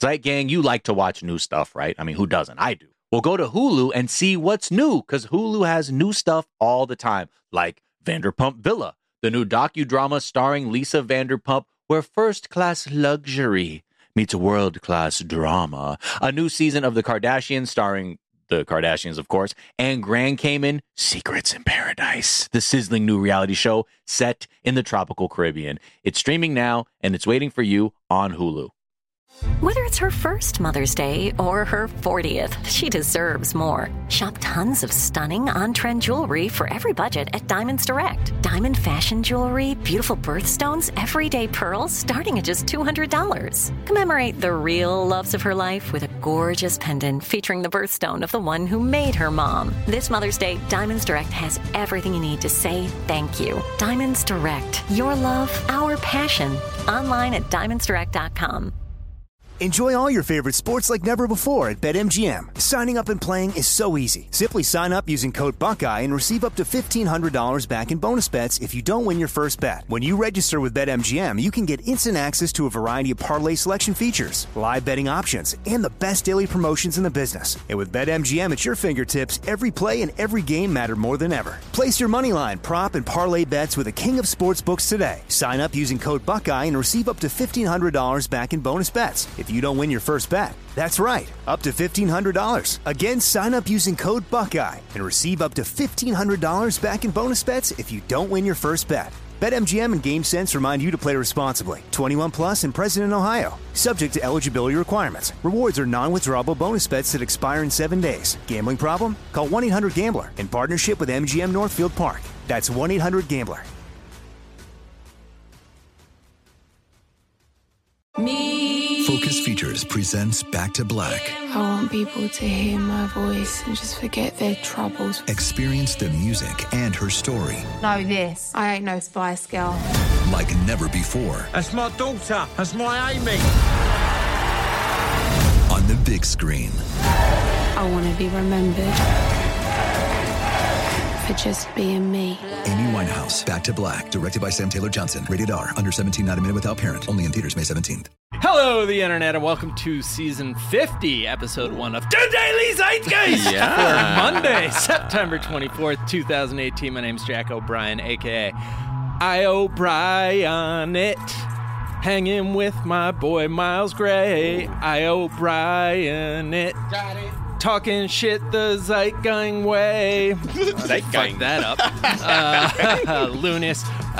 Zeit Gang, you like to watch new stuff, right? I mean, who doesn't? I do. Well, go to Hulu and see what's new, because Hulu has new stuff all the time, like Vanderpump Villa, the new docudrama starring Lisa Vanderpump, where first-class luxury meets world-class drama. A new season of The Kardashians starring the Kardashians, of course, and Grand Cayman, Secrets in Paradise, the sizzling new reality show set in the tropical Caribbean. It's streaming now, and it's waiting for you on Hulu. Whether it's her first Mother's Day or her 40th, she deserves more. Shop tons of stunning on-trend jewelry for every budget at Diamonds Direct. Diamond fashion jewelry, beautiful birthstones, everyday pearls starting at just $200. Commemorate the real loves of her life with a gorgeous pendant featuring the birthstone of the one who made her mom. This Mother's Day, Diamonds Direct has everything you need to say thank you. Diamonds Direct. Your love, our passion. Online at diamondsdirect.com. Enjoy all your favorite sports like never before at BetMGM. Signing up and playing is so easy. Simply sign up using code Buckeye and receive up to $1,500 back in bonus bets if you don't win your first bet. When you register with BetMGM, you can get instant access to a variety of parlay selection features, live betting options, and the best daily promotions in the business. And with BetMGM at your fingertips, every play and every game matter more than ever. Place your moneyline, prop, and parlay bets with the king of sportsbooks today. Sign up using code Buckeye and receive up to $1,500 back in bonus bets if you don't win your first bet. That's right, up to $1,500. Again, sign up using code Buckeye and receive up to $1,500 back in bonus bets if you don't win your first bet. BetMGM and GameSense remind you to play responsibly. 21 plus and present in Ohio. Subject to eligibility requirements. Rewards are non-withdrawable bonus bets that expire in 7 days. Gambling problem? Call 1-800-GAMBLER in partnership with MGM Northfield Park. That's 1-800-GAMBLER. Focus Features presents Back to Black. I want people to hear my voice and just forget their troubles. Experience the music and her story. Know this, I ain't no Spice Girl. Like never before. That's my daughter. That's my Amy. On the big screen. I want to be remembered for just being me. Amy Winehouse, Back to Black, directed by Sam Taylor Johnson. Rated R, under 17, not a minute without parent. Only in theaters May 17th. Hello, the internet, and welcome to season 50, episode 1 of The Daily Zeitgeist for Monday, September 24th, 2018. My name's Jack O'Brien, a.k.a. I O'Brien it. Hanging with my boy Miles Gray. I O'Brien it. Got it. Talking shit the Zeitgang way. Zeitgang. Fuck that up. Lunis.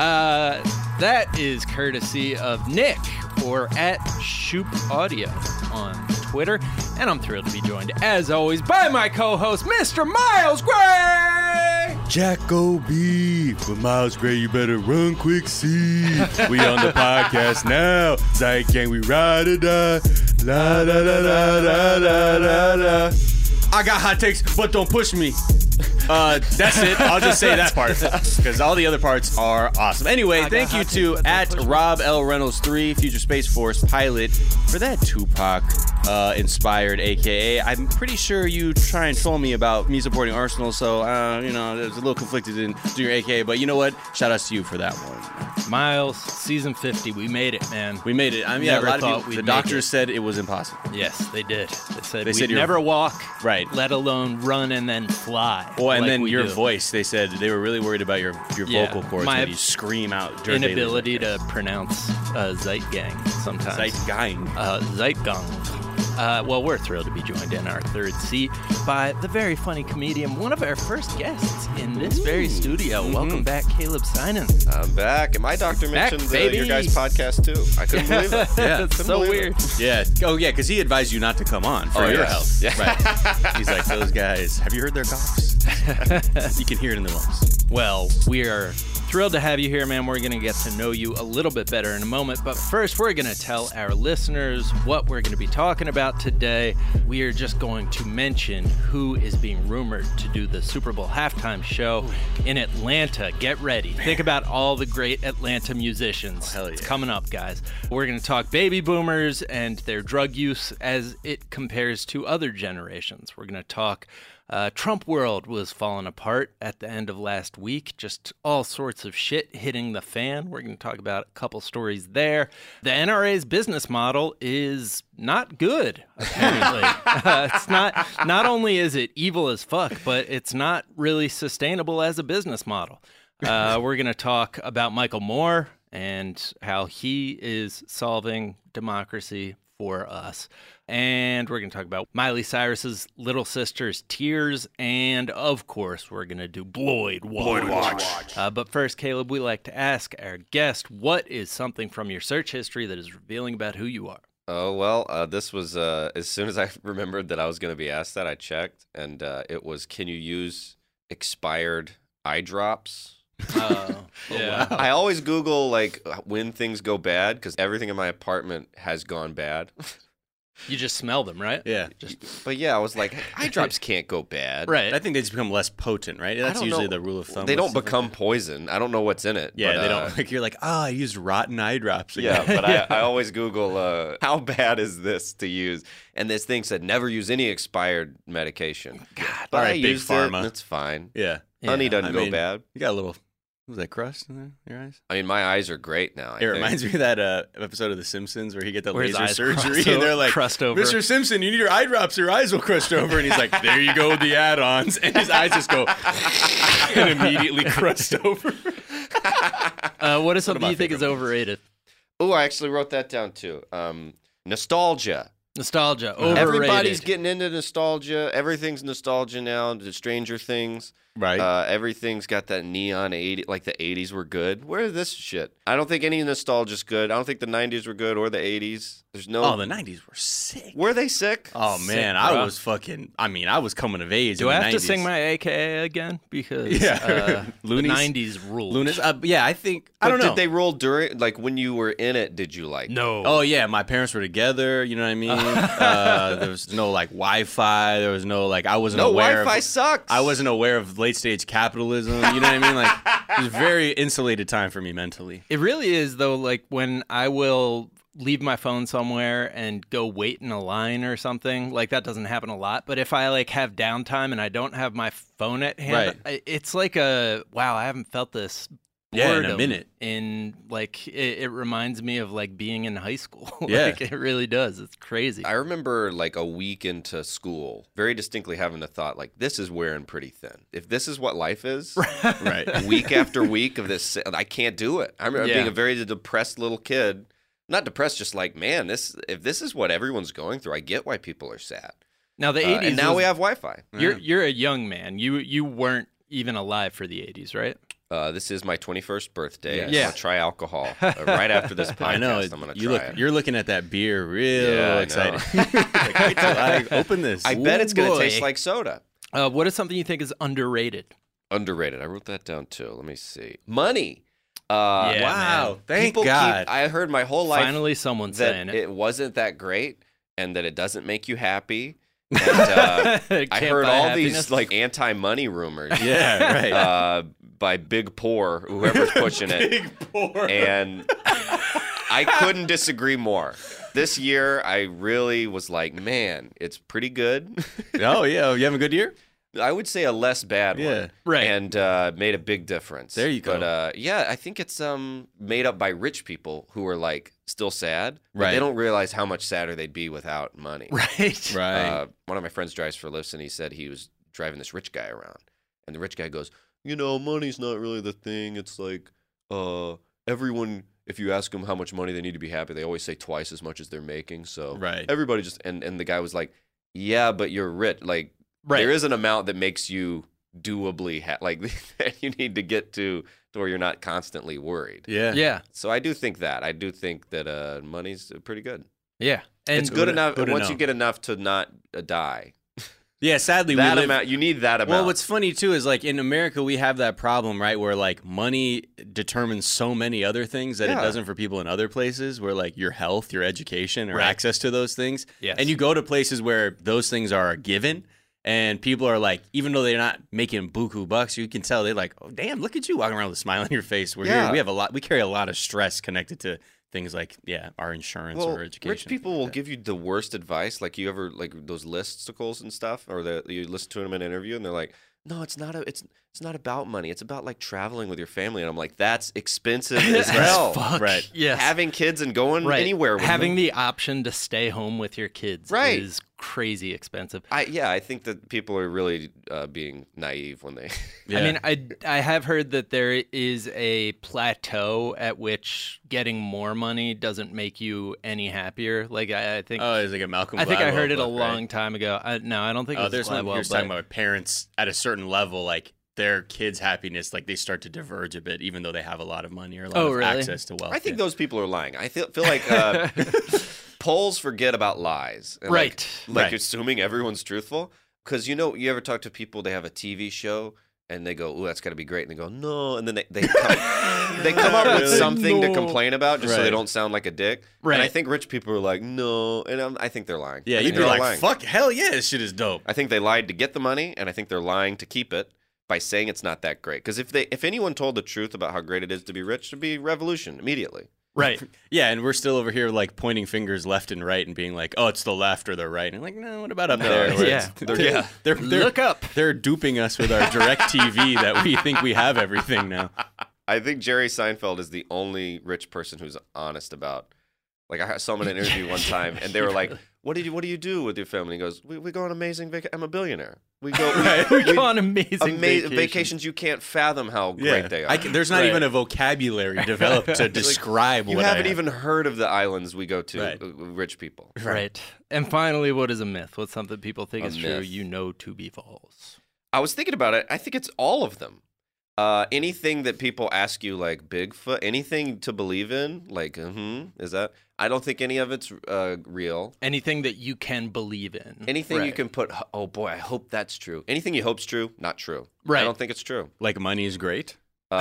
That is courtesy of Nick, or at Shoop Audio on Twitter. And I'm thrilled to be joined, as always, by my co-host, Mr. Miles Gray! Jack O.B. With Miles Gray, you better run quick, see. We on the podcast now. Zeit Gang, we ride or die. La la la la la la la la. I got hot takes, but don't push me. That's it. I'll just say that part because all the other parts are awesome. Anyway, thank you to at Rob L. Reynolds 3, Future Space Force pilot, for that Tupac inspired AKA. I'm pretty sure you try and troll me about me supporting Arsenal, so there's a little conflicted in doing your AKA, but you know what? Shout outs to you for that one. Miles, season 50, we made it, man. We made it. I mean, a lot of people, the doctors said it was impossible. Yes, they did. They said we'd never walk, right, let alone run and then fly. Well, and then your voice, they said they were really worried about your vocal cords when you scream out. Inability to pronounce Zeitgang sometimes. Zeitgang. Zeitgang. Well, we're thrilled to be joined in our third seat by the very funny comedian, one of our first guests in this very studio. Mm-hmm. Welcome back, Caleb Synan. I'm back, and my doctor mentioned your guys' podcast too. I couldn't believe it. Yeah, it's so weird. Yeah. Oh, yeah, because he advised you not to come on for your health. Yeah. Right. He's like, those guys, have you heard their coughs? You can hear it in the lumps. Well, we are thrilled to have you here, man. We're going to get to know you a little bit better in a moment. But first, we're going to tell our listeners what we're going to be talking about today. We are just going to mention who is being rumored to do the Super Bowl halftime show in Atlanta. Get ready. Think about all the great Atlanta musicians. Hell yeah. It's coming up, guys. We're going to talk baby boomers and their drug use as it compares to other generations. We're going to talk Trump world was falling apart at the end of last week. Just all sorts of shit hitting the fan. We're going to talk about a couple stories there. The NRA's business model is not good, apparently. It's not only is it evil as fuck, but it's not really sustainable as a business model. We're going to talk about Michael Moore and how he is solving democracy for us. And we're going to talk about Miley Cyrus's little sister's tears. And, of course, we're going to do Bloyd Watch. But first, Caleb, we like to ask our guest, what is something from your search history that is revealing about who you are? Oh, well, this was, as soon as I remembered that I was going to be asked that, I checked. And it was, can you use expired eye drops? Oh, yeah. I always Google, like, when things go bad, because everything in my apartment has gone bad. You just smell them, right? Yeah. But yeah, I was like, eye drops can't go bad. Right. I think they just become less potent, right? That's usually the rule of thumb. They don't become poison. I don't know what's in it. Yeah, but, they don't. Like, you're like, I used rotten eye drops. Yeah, but I always Google, how bad is this to use? And this thing said, never use any expired medication. God, but all right, I big used pharma. It's fine. Yeah. Honey doesn't go bad. You got a little... Was that crust in your eyes? I mean, my eyes are great now. It reminds me of that episode of The Simpsons where he get the where laser surgery and they're like, crust over. Mr. Simpson, you need your eye drops, your eyes will crust over. And he's like, there you go with the add-ons. And his eyes just go and immediately crust over. What is something you think is overrated? Oh, I actually wrote that down too. Nostalgia. Nostalgia, overrated. Everybody's getting into nostalgia. Everything's nostalgia now. The Stranger Things. Right. Everything's got that neon 80s, like the 80s were good. Where is this shit? I don't think any nostalgia's good. I don't think the 90s were good or the 80s. There's no. Oh, the 90s were sick. Were they sick? Oh, man. I was I was coming of age. Do I have 90s. to sing my AKA again? Because the 90s ruled. Loonies? Yeah, I think. I don't know. Did they roll during, like when you were in it, did you like? No. Oh, yeah. My parents were together. You know what I mean? There was no like Wi-Fi. There was no like, I wasn't aware of. Wi-Fi sucks. I wasn't aware of late stage capitalism. You know what I mean? Like, it was a very insulated time for me mentally. It really is, though, like when I will leave my phone somewhere and go wait in a line or something, like that doesn't happen a lot. But if I like have downtime and I don't have my phone at hand, it's like wow, I haven't felt this boredom in a minute. In like, it reminds me of like being in high school. Yeah. Like, it really does. It's crazy. I remember like a week into school, very distinctly having the thought like, this is wearing pretty thin. If this is what life is, right? Week after week of this, I can't do it. I remember being a very depressed little kid. Not depressed, just like, man, if this is what everyone's going through, I get why people are sad. Now the 80s, and now we have Wi-Fi. You're a young man. You weren't even alive for the 80s, right? This is my 21st birthday. Yes. I'm going to try alcohol right after this podcast. I know. I'm going to try it. You're looking at that beer real excited. Like, wait till I open this. I bet it's going to taste like soda. What is something you think is underrated? Underrated. I wrote that down too. Let me see. Money. Wow. Thank God. I heard my whole life. Finally, someone's that saying it wasn't that great and that it doesn't make you happy. And I heard all these like anti-money rumors. Yeah, right. By Big Poor, whoever's pushing it. Big Poor. And I couldn't disagree more. This year, I really was like, man, it's pretty good. Oh, yeah. You having a good year? I would say a less bad one. Right. And made a big difference. There you go. But yeah, I think it's made up by rich people who are like still sad. But Right. they don't realize how much sadder they'd be without money. Right. Right. One of my friends drives for lifts, and he said he was driving this rich guy around. And the rich guy goes, you know, money's not really the thing. It's like everyone, if you ask them how much money they need to be happy, they always say twice as much as they're making. So Right. everybody just, and the guy was like, yeah, but you're rich. Like, Right. there is an amount that makes you doably, like, that you need to get to where you're not constantly worried. Yeah. Yeah. So I do think that. I do think that money's pretty good. Yeah. And It's good enough. who'da Once known? you get enough to not die. Yeah, sadly, That we live... amount, you need that amount. Well, what's funny, too, is, like, in America, we have that problem, right, where, like, money determines so many other things that it doesn't for people in other places, where, like, your health, your education, or access to those things. Yes. And you go to places where those things are a given, and people are, like, even though they're not making buku bucks, you can tell they're like, oh, damn, look at you walking around with a smile on your face. We're here. We carry a lot of stress connected to things like our insurance Well, or education. rich people will give you the worst advice. Like you ever those listicles and stuff, or you listen to them in an interview, and they're like, "No, it's not about money. It's about like traveling with your family." And I'm like, "That's expensive as hell." Fuck. Right. Yes. Having kids and going anywhere with Having them. the option to stay home with your kids is crazy expensive. I think that people are really being naive when they. I mean, I have heard that there is a plateau at which getting more money doesn't make you any happier. Like I think. Oh, it's like a Malcolm. I think I heard it a book, right? long time ago. No, I don't think. it was there's one. Gladwell, You're but- talking about parents at a certain level, like their kids' happiness, like they start to diverge a bit, even though they have a lot of money or a lot of really? access to wealth. I think those people are lying. I feel like polls forget about lies. And Right. Like assuming everyone's truthful. Because, you ever talk to people, they have a TV show, and they go, "Ooh, that's got to be great." And they go, "No." And then they come up with something to complain about just so they don't sound like a dick. Right. And I think rich people are like, "No." And I think they're lying. Yeah, I you'd think be they're like, lying. "Fuck, hell yeah, this shit is dope." I think they lied to get the money, and I think they're lying to keep it by saying it's not that great. Because if anyone told the truth about how great it is to be rich, it'd be revolution immediately. Right. Yeah, and we're still over here like pointing fingers left and right and being like, "Oh, it's the left or the right." And like, no, what about up there? Where yeah. they're Look up. They're duping us with our direct TV that we think we have everything now. I think Jerry Seinfeld is the only rich person who's honest about. Like I saw him in an interview one time, and they were like, "What do you do with your family?" He goes, "We go on amazing vacation. I'm a billionaire. We go We go on amazing vacations. You can't fathom how great they are. There's not even a vocabulary developed to describe you what haven't I even heard of the islands we go to. Right. Rich people. Right. And finally, what is a myth? What's something people think A is true, myth. to be false? I was thinking about it. I think it's all of them. Anything that people ask you, like Bigfoot, anything to believe in, like, is that? I don't think any of it's real. Anything that you can believe in. Anything you can put, oh boy, I hope that's true. Anything you hope's true, not true. Right. I don't think it's true. like money is great.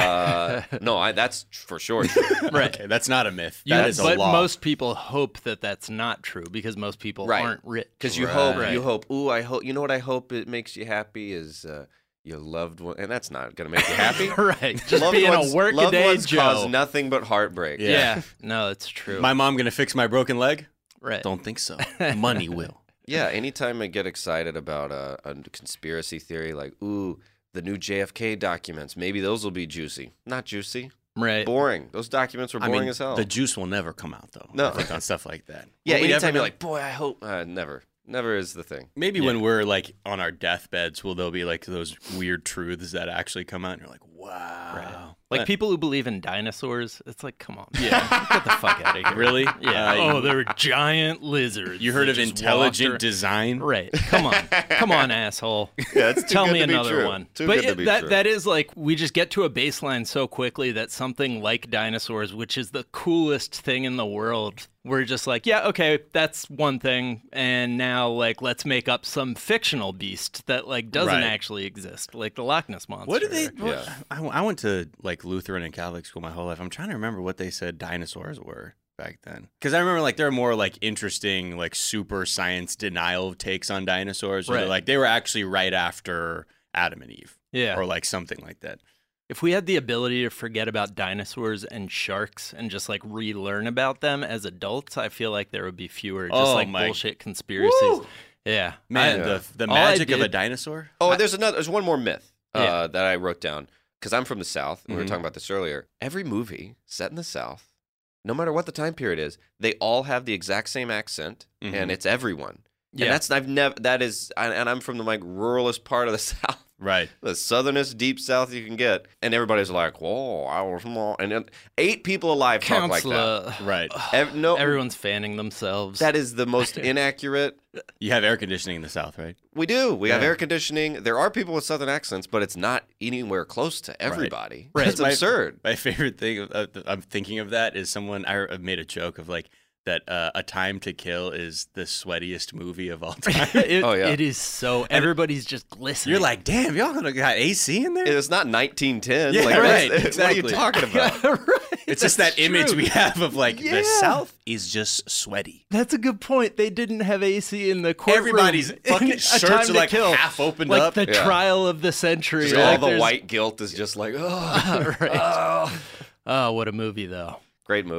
No, that's for sure true. Right. Okay, that's not a myth. That is a but law. most people hope that that's not true because most people aren't rich. Because you hope, ooh, I hope, you know what I hope it makes you happy is your loved one, and that's not going to make you happy. Right. Just loved being ones, a workaday loved ones Joe. cause nothing but heartbreak. Yeah. No, it's true. My mom gonna fix my broken leg? right. Don't think so. Money will. Yeah, anytime I get excited about a conspiracy theory, like, ooh, the new JFK documents, maybe those will be juicy. Not juicy. Right. Boring. Those documents were boring as hell. The juice will never come out though. No. I think on stuff like that. Yeah, Will we anytime ever you're know? like, boy, I hope. Never. Never is the thing. Maybe when we're like on our deathbeds, will there be like those weird truths that actually come out and you're like, wow. Right. Like people who believe in dinosaurs, it's like, come on. Yeah. Get the fuck out of here. Really? Yeah. They're giant lizards. You heard that of just intelligent walked design? Right. Come on. Come on, asshole. Yeah, it's too Tell good me to be another true. one. Too But good to be true. that is like, we just get to a baseline so quickly that something like dinosaurs, which is the coolest thing in the world, we're just like, yeah, okay, that's one thing. And now, like, let's make up some fictional beast that, like, doesn't Right. actually exist, like the Loch Ness Monster. What do they? Yeah. I went to like Lutheran and Catholic school my whole life. I'm trying to remember what they said dinosaurs were back then. Because I remember like there are more like interesting like super science denial takes on dinosaurs. Where Right. they're like they were actually right after Adam and Eve. Yeah. Or like something like that. If we had the ability to forget about dinosaurs and sharks and just like relearn about them as adults, I feel like there would be fewer just Oh like my- bullshit conspiracies. Woo! Yeah. Man, I- the all I magic of a did- dinosaur. Oh, there's one more myth Yeah. that I wrote down because I'm from the South. And we were Mhm. talking about this earlier. Every movie set in the South, no matter what the time period is, they all have the exact same accent, Mhm. and it's everyone. Yeah. And I'm from the like ruralist part of the South. Right. The southernest deep south you can get, and everybody's like, "Whoa, I was small," and then 8 people alive talk like that. Counselor. Right. No, Everyone's fanning themselves. that is the most inaccurate. You have air conditioning in the South, right? We do. We have Yeah. air conditioning. There are people with southern accents, but it's not anywhere close to everybody. Right. It's absurd. My favorite thing I'm thinking of that is someone I made a joke of like that A Time to Kill is the sweatiest movie of all time. It, Oh, yeah. It is so. Everybody's just glistening. You're like, damn, y'all got AC in there? It's not 1910. Yeah, like, right, What are exactly. you talking about? right. It's just that image true. we have of like the Yeah. South is just sweaty. That's a good point. They didn't have AC in the courtroom. Everybody's in fucking A shirts Time are to like Kill. half opened like up. the Yeah. trial of the century. Just Like, all the there's- white guilt is just like, oh, right. oh. Oh, what a movie, though. Great movie.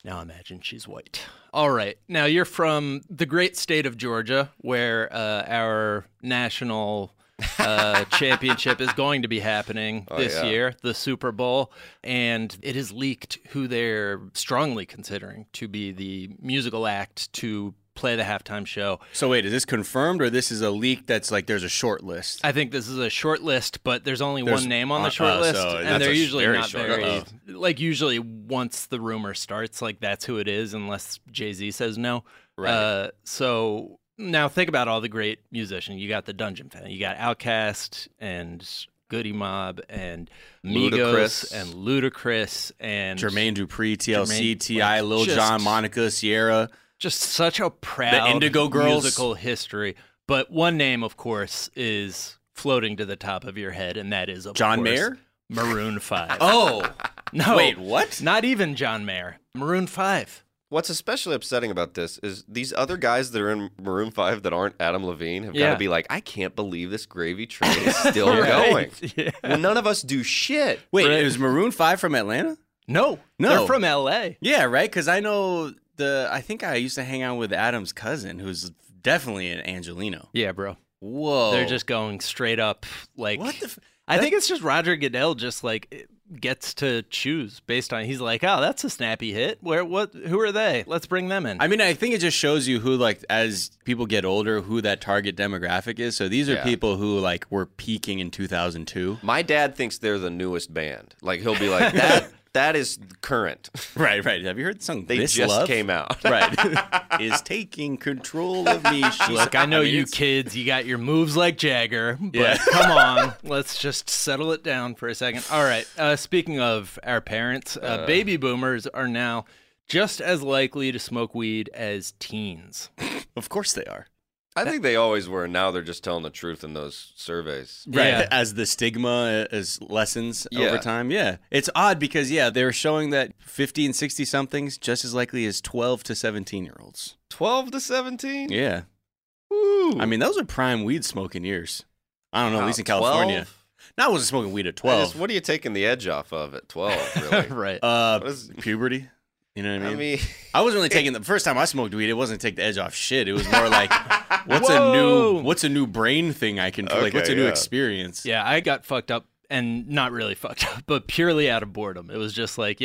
Now imagine she's white. All right. Now you're from the great state of Georgia, where our national championship is going to be happening this year, the Super Bowl. And it is leaked who they're strongly considering to be the musical act to play the halftime show. So wait, is this confirmed or this is a leak that's like there's a short list? I think this is a short list, but there's only one name on the short list. So and they're usually not short. very, like usually once the rumor starts, like that's who it is unless Jay-Z says no. Right. So now think about all the great musicians. You got the Dungeon Family, you got Outkast and Goody Mob and Migos and Ludacris and Jermaine Dupri, TLC, T.I., like, Lil Jon, Monica, Sierra. Just such a proud The Indigo Girls. musical history. But one name, of course, is floating to the top of your head, and that is, of John course, Mayer? Maroon 5. Oh. No. Wait, what? Not even John Mayer. Maroon 5. What's especially upsetting about this is these other guys that are in Maroon 5 that aren't Adam Levine have got to be like, I can't believe this gravy train is still going. Yeah. Well, none of us do shit. Wait, is Maroon 5 from Atlanta? No. They're from L.A. Yeah, right? Because I know I think I used to hang out with Adam's cousin, who's definitely an Angelino. Yeah, bro. Whoa. They're just going straight up. Like, What the I think it's just Roger Goodell just like gets to choose based on. He's like, oh, that's a snappy hit. Who are they? Let's bring them in. I mean, I think it just shows you who, like, as people get older, who that target demographic is. So these are people who, like, were peaking in 2002. My dad thinks they're the newest band. Like, he'll be like, that is current. Right. Have you heard the song They This just Love? came out. Right. Is taking control of me. Look, I know you kids, you got your moves like Jagger, but come on, let's just settle it down for a second. All right, speaking of our parents, baby boomers are now just as likely to smoke weed as teens. Of course they are. I think they always were. Now they're just telling the truth in those surveys. Right. Yeah. As the stigma lessens over time. Yeah. It's odd because, they're showing that 50 and 60-somethings just as likely as 12 to 17-year-olds. 12 to 17? Yeah. Woo. I mean, those are prime weed smoking years. I don't know, at least in 12? California. No, I wasn't smoking weed at 12. What are you taking the edge off of at 12, really? Right. Puberty. You know what I mean? I wasn't really taking the first time I smoked weed. It wasn't to take the edge off shit. It was more like, what's a new brain thing I can like? What's a new experience? Yeah, I got fucked up, and not really fucked up, but purely out of boredom. It was just like,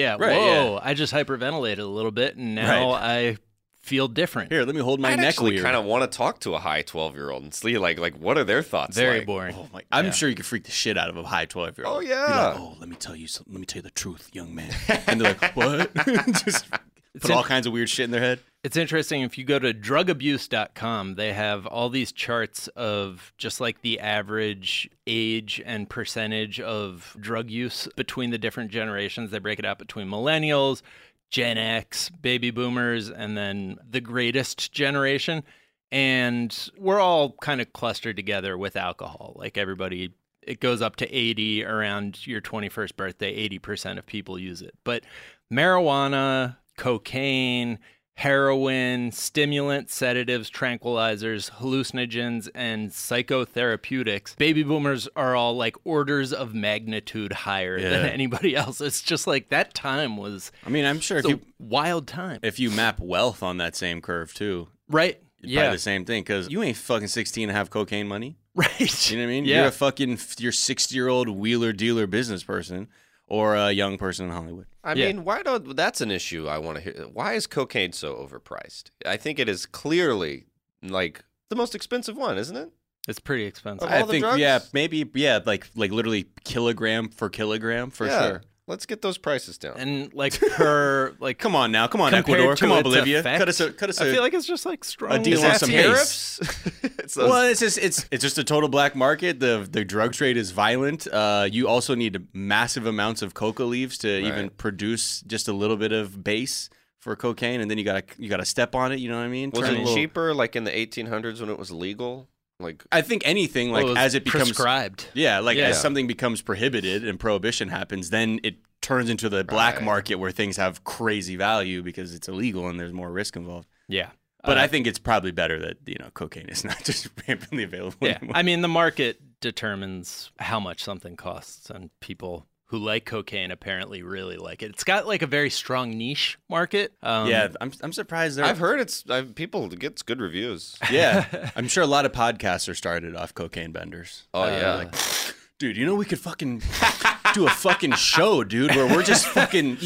I just hyperventilated a little bit, and now I feel different. Here, let me hold my I'd neck actually weird. kind of want to talk to a high 12-year-old and see like what are their thoughts. Very like? boring. Oh my! I'm sure you could freak the shit out of a high 12-year-old. Oh yeah. Be like, oh, let me tell you something. Let me tell you the truth, young man. And they're like, what? Just put all kinds of weird shit in their head. It's interesting. If you go to drugabuse.com, they have all these charts of just like the average age and percentage of drug use between the different generations. They break it out between millennials, Gen X, baby boomers, and then the greatest generation. And we're all kind of clustered together with alcohol. Like everybody, it goes up to 80 around your 21st birthday. 80% of people use it. But marijuana, cocaine, heroin, stimulants, sedatives, tranquilizers, hallucinogens, and psychotherapeutics. Baby boomers are all like orders of magnitude higher than anybody else. It's just like that time was I'm sure a wild time. if you map wealth on that same curve too, Right. it's probably the same thing because you ain't fucking 16 and have cocaine money. Right. You know what I mean? Yeah. You're 60-year-old wheeler dealer business person or a young person in Hollywood. I mean, that's an issue I want to hear. Why is cocaine so overpriced? I think it is clearly like the most expensive one, isn't it? It's pretty expensive. Of all I the think, drugs? maybe, like literally kilogram for kilogram for sure. Let's get those prices down. And like per like Come on, compared Ecuador, to come on, its Bolivia, effect, cut us I a feel like it's just like strong. deal Is on that some tariffs? Well, it's just a total black market. The drug trade is violent. You also need massive amounts of coca leaves to even produce just a little bit of base for cocaine, and then you gotta step on it. You know what I mean? Was Turn it a little- cheaper like in the 1800s when it was legal? Like I think anything like was as it becomes prescribed. Yeah, like Yeah. as something becomes prohibited and prohibition happens, then it turns into the black market where things have crazy value because it's illegal and there's more risk involved. Yeah. But I think it's probably better that cocaine is not just rampantly available. Yeah. anymore. I mean, the market determines how much something costs, and people who like cocaine apparently really like it. It's got like a very strong niche market. Yeah, I'm surprised. I've heard people gets good reviews. Yeah, I'm sure a lot of podcasts are started off cocaine benders. Oh yeah, like, dude, you know we could fucking do a fucking show, dude, where we're just fucking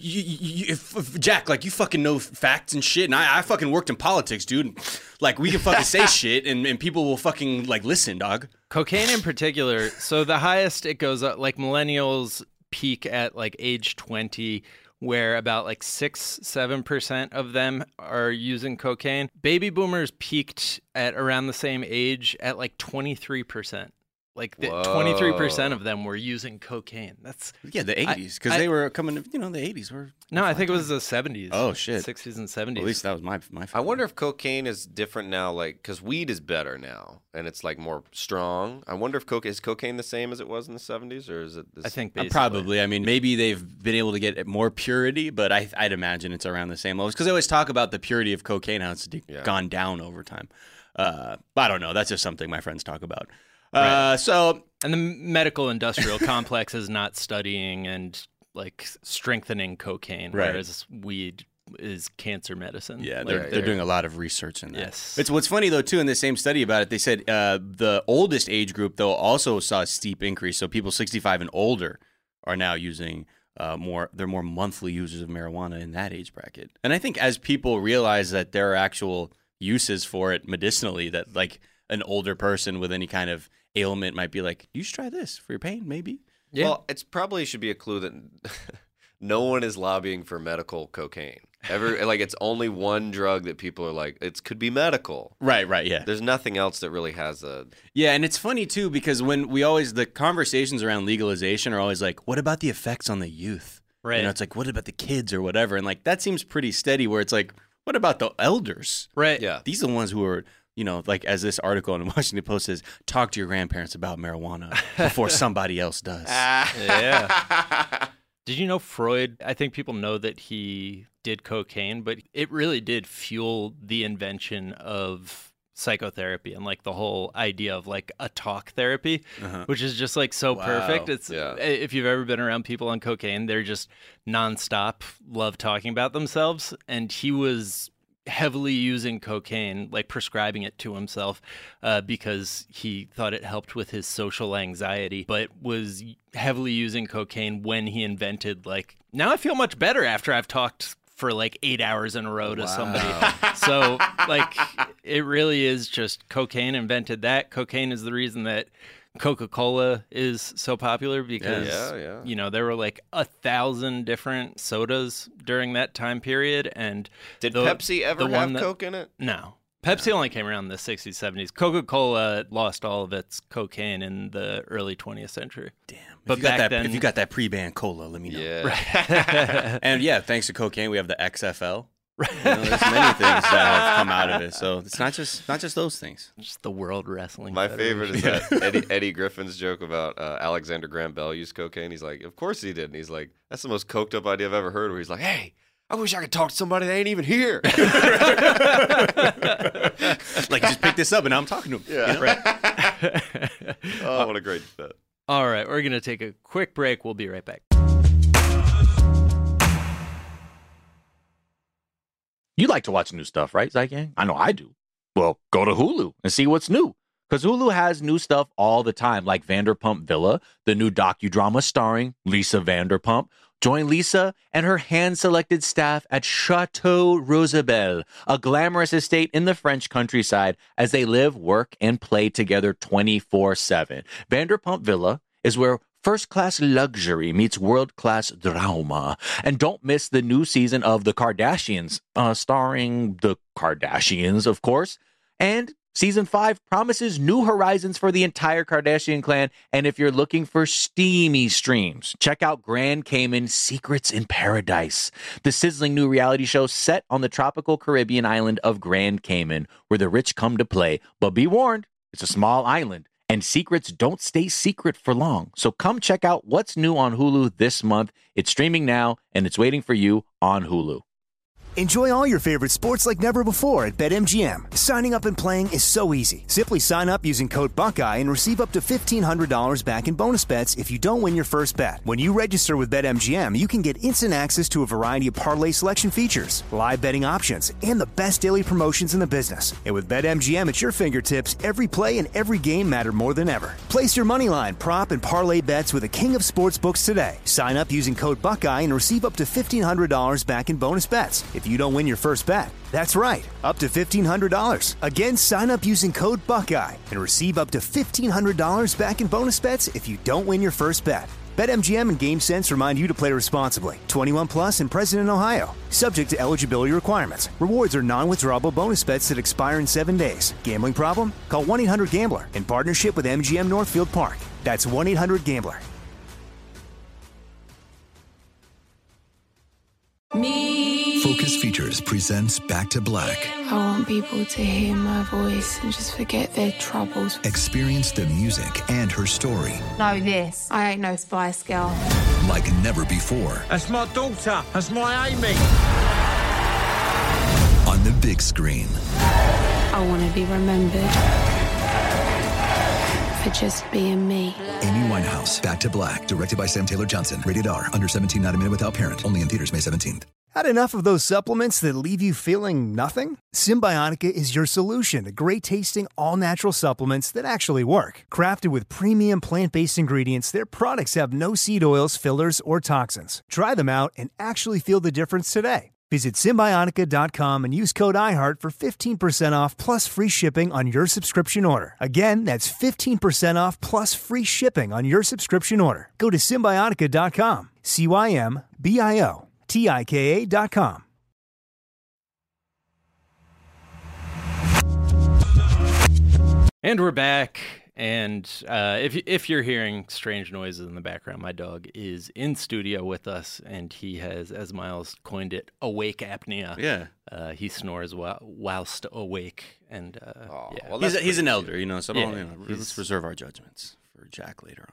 Jack, like you fucking know facts and shit, and I fucking worked in politics, dude. Like we can fucking say shit, and people will fucking like listen, dog. Cocaine in particular. So the highest it goes up, like millennials peak at like age 20, where about like 6-7% of them are using cocaine. Baby boomers peaked at around the same age at like 23%. Like 23% of them were using cocaine. That's the 80s, because they were coming. The 80s were. No, I think it was the 70s. Oh shit, 60s and 70s. Well, at least that was my. I wonder if cocaine is different now, like because weed is better now and it's like more strong. I wonder if is cocaine the same as it was in the 70s, or is it? I think probably. I mean, maybe they've been able to get more purity, but I'd imagine it's around the same levels because they always talk about the purity of cocaine, how it's gone down over time. But I don't know. That's just something my friends talk about. Right. So, and the medical industrial complex is not studying and like strengthening cocaine, whereas weed is cancer medicine. Yeah, they're doing a lot of research in that. Yes. It's what's funny though too in the same study about it. They said the oldest age group though also saw a steep increase. So people 65 and older are now using more. They're more monthly users of marijuana in that age bracket. And I think as people realize that there are actual uses for it medicinally, that like an older person with any kind of ailment might be like, you should try this for your pain, maybe. Yeah. Well, it's probably should be a clue that no one is lobbying for medical cocaine. Like it's only one drug that people are like, it could be medical. Right, yeah. There's nothing else that really has a... Yeah, and it's funny too, because when the conversations around legalization are always like, what about the effects on the youth? Right. You know, it's like, what about the kids or whatever? And like, that seems pretty steady where it's like, what about the elders? Right. Yeah. These are the ones who are... You know, like as this article in the Washington Post says, talk to your grandparents about marijuana before somebody else does. Yeah. Did you know Freud? I think people know that he did cocaine, but it really did fuel the invention of psychotherapy and like the whole idea of like a talk therapy, which is just like so perfect. It's if you've ever been around people on cocaine, they're just nonstop love talking about themselves. And he was heavily using cocaine, like prescribing it to himself because he thought it helped with his social anxiety, but was heavily using cocaine when he invented like, now I feel much better after I've talked for like 8 hours in a row to somebody. So like it really is just cocaine invented that. Cocaine is the reason that Coca-Cola is so popular because, you know, there were like 1,000 different sodas during that time period. And did Pepsi ever have Coke in it? No. Pepsi only came around in the 60s, 70s. Coca-Cola lost all of its cocaine in the early 20th century. Damn. But if you got that pre-banned cola, let me know. Yeah. Right. And yeah, thanks to cocaine, we have the XFL. You know, there's many things that have come out of it, so it's not just those things. Just the World Wrestling. My favorite is that Eddie Griffin's joke about Alexander Graham Bell used cocaine. He's like, of course he did. And he's like, that's the most coked up idea I've ever heard. Where he's like, hey, I wish I could talk to somebody that ain't even here. Like, just pick this up and now I'm talking to him. Yeah. You know? Right. Oh, what a great bet. All right, we're going to take a quick break. We'll be right back. You like to watch new stuff, right, Zygang? I know I do. Well, go to Hulu and see what's new. Because Hulu has new stuff all the time, like Vanderpump Villa, the new docudrama starring Lisa Vanderpump. Join Lisa and her hand-selected staff at Chateau Rosabelle, a glamorous estate in the French countryside, as they live, work, and play together 24/7. Vanderpump Villa is where first-class luxury meets world-class drama. And don't miss the new season of The Kardashians, starring the Kardashians, of course. And Season 5 promises new horizons for the entire Kardashian clan. And if you're looking for steamy streams, check out Grand Cayman Secrets in Paradise, the sizzling new reality show set on the tropical Caribbean island of Grand Cayman, where the rich come to play. But be warned, it's a small island, and secrets don't stay secret for long. So come check out what's new on Hulu this month. It's streaming now, and it's waiting for you on Hulu. Enjoy all your favorite sports like never before at BetMGM. Signing up and playing is so easy. Simply sign up using code Buckeye and receive up to $1,500 back in bonus bets if you don't win your first bet. When you register with BetMGM, you can get instant access to a variety of parlay selection features, live betting options, and the best daily promotions in the business. And with BetMGM at your fingertips, every play and every game matter more than ever. Place your moneyline, prop, and parlay bets with the king of sportsbooks today. Sign up using code Buckeye and receive up to $1,500 back in bonus bets if you don't win your first bet. That's right, up to $1,500. Again, sign up using code Buckeye and receive up to $1,500 back in bonus bets if you don't win your first bet. BetMGM and GameSense remind you to play responsibly. 21 plus and present in Ohio. Subject to eligibility requirements. Rewards are non-withdrawable bonus bets that expire in 7 days. Gambling problem? Call 1-800-GAMBLER in partnership with MGM Northfield Park. That's 1-800-GAMBLER. Focus Features presents Back to Black. I want people to hear my voice and just forget their troubles. Experience the music and her story. Know this, I ain't no Spice Girl. Like never before. That's my daughter. That's my Amy. On the big screen. I want to be remembered for just being me. Amy Winehouse, Back to Black, directed by Sam Taylor Johnson. Rated R, under 17, not a minute without parent. Only in theaters May 17th. Had enough of those supplements that leave you feeling nothing? Symbiotica is your solution to great-tasting, all-natural supplements that actually work. Crafted with premium plant-based ingredients, their products have no seed oils, fillers, or toxins. Try them out and actually feel the difference today. Visit Symbiotica.com and use code IHEART for 15% off plus free shipping on your subscription order. Again, that's 15% off plus free shipping on your subscription order. Go to Symbiotica.com, CYMBIOTIKA.com. And we're back. And if you're hearing strange noises in the background, my dog is in studio with us, and he has, as Miles coined it, awake apnea. Yeah. He snores whilst awake, and Well, He's an elder, so Yeah, let's reserve our judgments for Jack later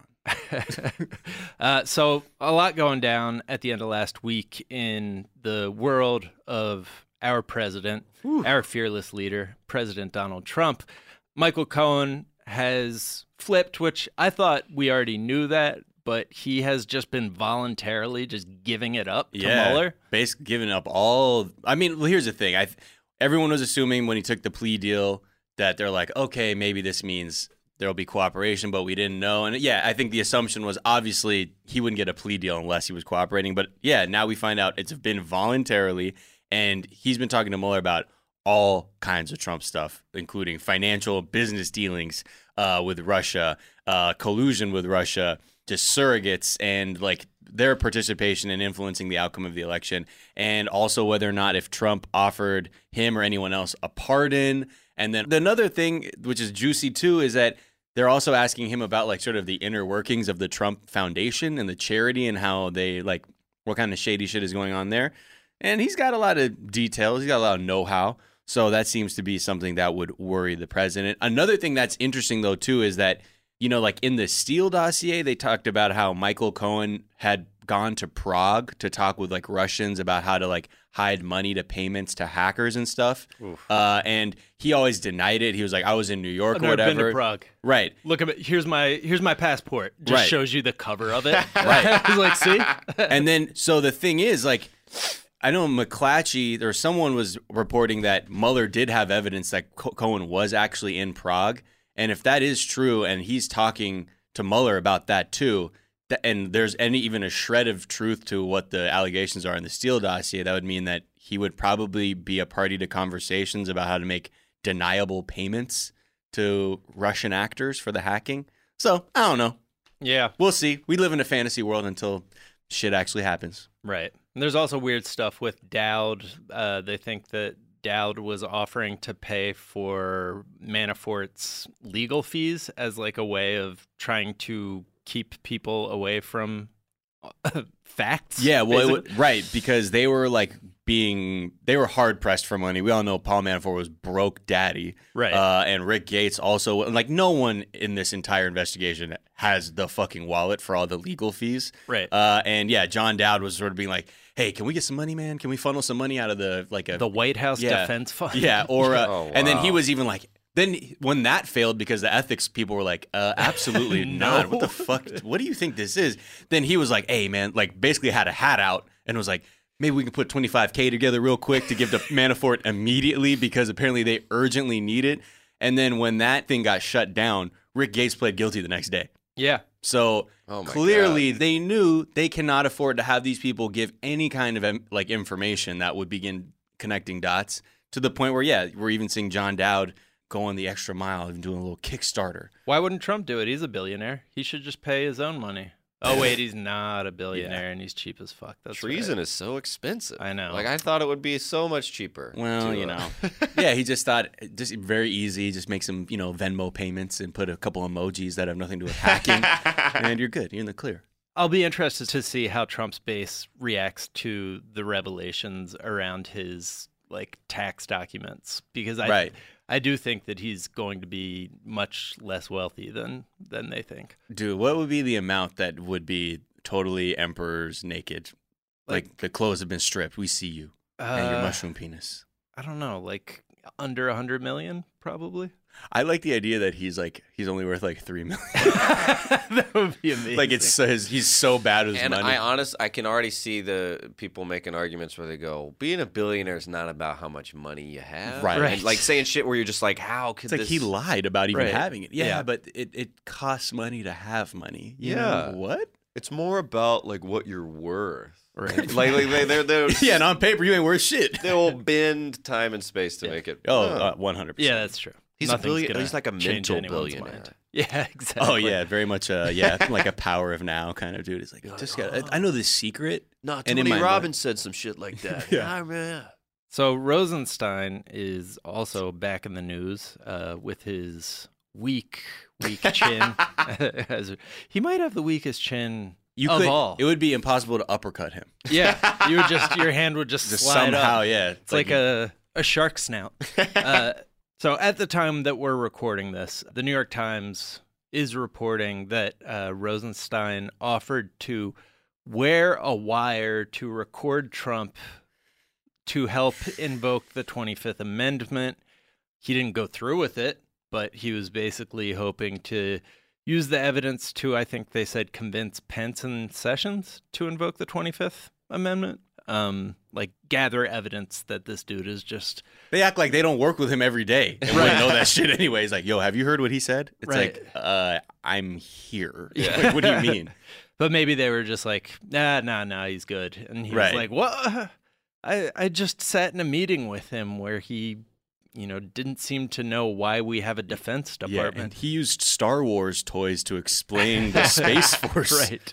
on. So a lot going down at the end of last week in the world of our president, our fearless leader, President Donald Trump. Michael Cohen has flipped, which I thought we already knew that, but he has just been voluntarily just giving it up to Mueller. Basically giving up all. I mean, well, here's the thing. Everyone was assuming when he took the plea deal that they're like, okay, maybe this means there'll be cooperation, but we didn't know. And yeah, I think the assumption was obviously he wouldn't get a plea deal unless he was cooperating. But yeah, now we find out it's been voluntarily, and he's been talking to Mueller about all kinds of Trump stuff, including financial business dealings with Russia, collusion with Russia, just surrogates, and like their participation in influencing the outcome of the election, and also whether or not if Trump offered him or anyone else a pardon. And then another thing, which is juicy too, is that they're also asking him about like sort of the inner workings of the Trump Foundation and the charity and how they like what kind of shady shit is going on there. And he's got a lot of details. He's got a lot of know-how. So that seems to be something that would worry the president. Another thing that's interesting, though, too, is that, like in the Steele dossier, they talked about how Michael Cohen had gone to Prague to talk with like Russians about how to like hide money to payments to hackers and stuff. And he always denied it. He was like, I was in New York I've or never whatever. been to Prague. Right. Look at it. Here's my passport. Just Right. shows you the cover of it. Right. He's like, see? And then, so the thing is, like, I know McClatchy or someone was reporting that Mueller did have evidence that Cohen was actually in Prague. And if that is true, and he's talking to Mueller about that too, and there's even a shred of truth to what the allegations are in the Steele dossier, that would mean that he would probably be a party to conversations about how to make deniable payments to Russian actors for the hacking. So, I don't know. Yeah. We'll see. We live in a fantasy world until shit actually happens. Right. And there's also weird stuff with Dowd. They think that Dowd was offering to pay for Manafort's legal fees as like a way of trying to keep people away from facts. Yeah, well, right, because they were hard pressed for money. We all know Paul Manafort was broke daddy. Right. And Rick Gates also, like, no one in this entire investigation has the fucking wallet for all the legal fees. Right. And yeah, John Dowd was sort of being like, hey, can we get some money, man? Can we funnel some money out of the White House Defense Fund? Yeah, or and then he wow. was even like, then when that failed because the ethics people were like, absolutely not. What the fuck? What do you think this is? Then he was like, hey, man, like basically had a hat out and was like, maybe we can put $25K together real quick to give to Manafort immediately because apparently they urgently need it. And then when that thing got shut down, Rick Gates pled guilty the next day. Yeah. So Oh my clearly God. they knew they cannot afford to have these people give any kind of like information that would begin connecting dots to the point where, yeah, we're even seeing John Dowd going the extra mile and doing a little Kickstarter. Why wouldn't Trump do it? He's a billionaire. He should just pay his own money. Oh, wait, he's not a billionaire and he's cheap as fuck. That's Treason right. is so expensive. I know. Like, I thought it would be so much cheaper. Well, to, you know, yeah, he just thought just very easy. Just make some, Venmo payments and put a couple emojis that have nothing to do with hacking, and you're good. You're in the clear. I'll be interested to see how Trump's base reacts to the revelations around his tax documents because I do think that he's going to be much less wealthy than they think. Dude, what would be the amount that would be totally emperor's naked? Like the clothes have been stripped. We see you and your mushroom penis. I don't know, under 100 million, probably. I like the idea that he's only worth $3 million. That would be amazing. He's so bad with his and money. I can already see the people making arguments where they go, being a billionaire is not about how much money you have. Right. And saying shit where you're just like, how could It's this... he lied about even Right. having it. Yeah, Yeah. but it costs money to have money. You Yeah. know what? It's more about what you're worth. Right. they're Yeah, and on paper you ain't worth shit. they will bend time and space to make it. 100%. Yeah, that's true. He's Nothing's a billionaire. gonna He's like a change mental anyone's billionaire. mind. Yeah, exactly. Oh yeah, very much. Like a power of now kind of dude. He's like, I know the secret. No, And in Tony my Robbins said some shit like that. Yeah. man. So Rosenstein is also back in the news with his weak chin. He might have the weakest chin of all. It would be impossible to uppercut him. Yeah, your hand would just slide somehow. up. Yeah, It's like a shark snout. So at the time that we're recording this, the New York Times is reporting that Rosenstein offered to wear a wire to record Trump to help invoke the 25th Amendment. He didn't go through with it, but he was basically hoping to use the evidence to, I think they said, convince Pence and Sessions to invoke the 25th Amendment. Gather evidence that this dude is just... They act like they don't work with him every day. And we know that shit anyway. He's like, yo, have you heard what he said? It's Right. I'm here. Yeah. What do you mean? But maybe they were just like, nah, he's good. And he was like, what? I just sat in a meeting with him where he, didn't seem to know why we have a defense Yeah, department. and he used Star Wars toys to explain the Space Force. Right.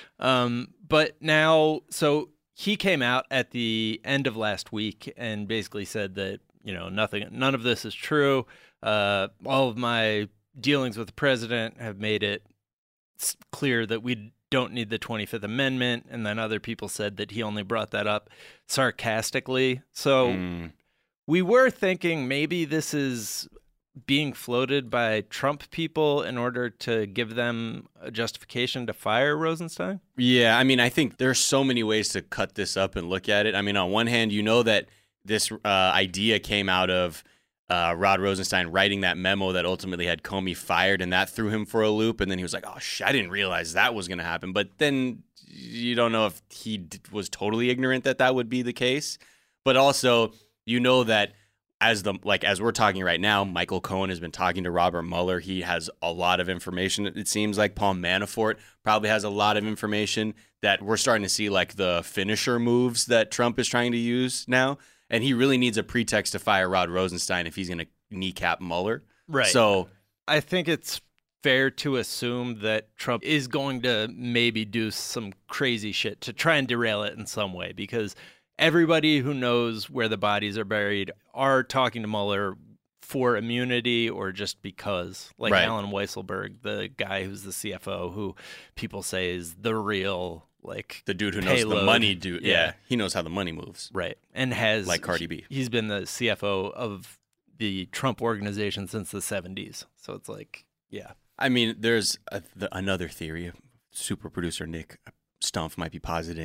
But now, so he came out at the end of last week and basically said that, none of this is true. All of my dealings with the president have made it clear that we don't need the 25th Amendment. And then other people said that he only brought that up sarcastically. So we were thinking maybe this is being floated by Trump people in order to give them a justification to fire Rosenstein? Yeah, I mean, I think there's so many ways to cut this up and look at it. I mean, on one hand, that this idea came out of Rod Rosenstein writing that memo that ultimately had Comey fired, and that threw him for a loop. And then he was like, oh, shit, I didn't realize that was going to happen. But then you don't know if he was totally ignorant that would be the case. But also, that as we're talking right now, Michael Cohen has been talking to Robert Mueller. He has a lot of information. It seems like Paul Manafort probably has a lot of information that we're starting to see, the finisher moves that Trump is trying to use now. And he really needs a pretext to fire Rod Rosenstein if he's going to kneecap Mueller. Right. So I think it's fair to assume that Trump is going to maybe do some crazy shit to try and derail it in some way, because everybody who knows where the bodies are buried are talking to Mueller for immunity or just because. Like Right. Alan Weisselberg, the guy who's the CFO, who people say is the real, the dude who knows the payload. money dude. Yeah, he knows how the money moves. Right. And has... Like Cardi B. He's been the CFO of the Trump organization since the 70s. So it's yeah. I mean, there's another theory. Super producer Nick Stumpf might be positing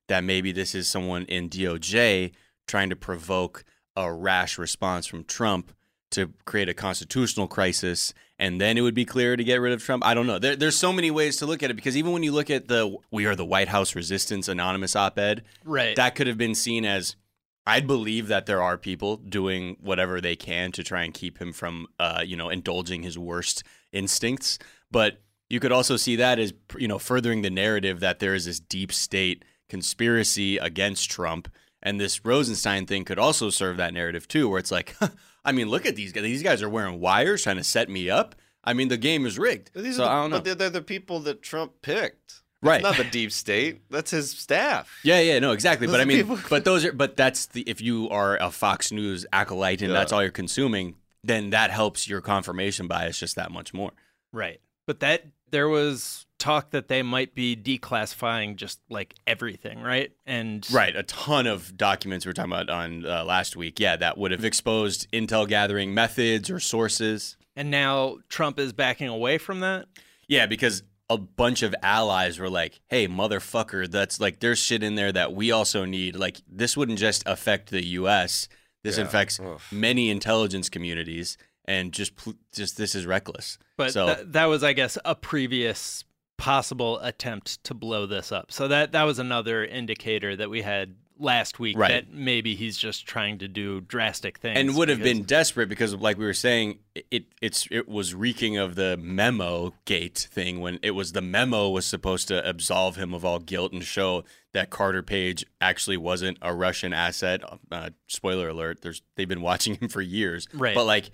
that maybe this is someone in DOJ trying to provoke a rash response from Trump to create a constitutional crisis, and then it would be clear to get rid of Trump. I don't know. There's so many ways to look at it, because even when you look at the "We Are the White House Resistance" anonymous op-ed, Right. that could have been seen as, I'd believe that there are people doing whatever they can to try and keep him from, indulging his worst instincts. But you could also see that as, furthering the narrative that there is this deep state conspiracy against Trump. And this Rosenstein thing could also serve that narrative too, where it's like, I mean, look at these guys. These guys are wearing wires trying to set me up. I mean, the game is rigged. But I don't know. But they're the people that Trump picked. Right. It's not the deep state. That's his staff. Yeah, no, exactly. Those But I are mean, people- but that's if you are a Fox News acolyte and that's all you're consuming, then that helps your confirmation bias just that much more. Right. But there was talk that they might be declassifying just like everything, right? And Right, a ton of documents we were talking about on last week, that would have exposed intel gathering methods or sources. And now Trump is backing away from that? Yeah, because a bunch of allies were like, hey, motherfucker, that's like, there's shit in there that we also need. Like, this wouldn't just affect the U.S., this affects many intelligence communities, and just this is reckless. But so, that was, I guess, a previous possible attempt to blow this up. So that was another indicator that we had last week, right, that maybe he's just trying to do drastic things. And would have been desperate because, like we were saying, it was reeking of the memo gate thing, when it was the memo was supposed to absolve him of all guilt and show that Carter Page actually wasn't a Russian asset. Spoiler alert, they've been watching him for years. Right. But like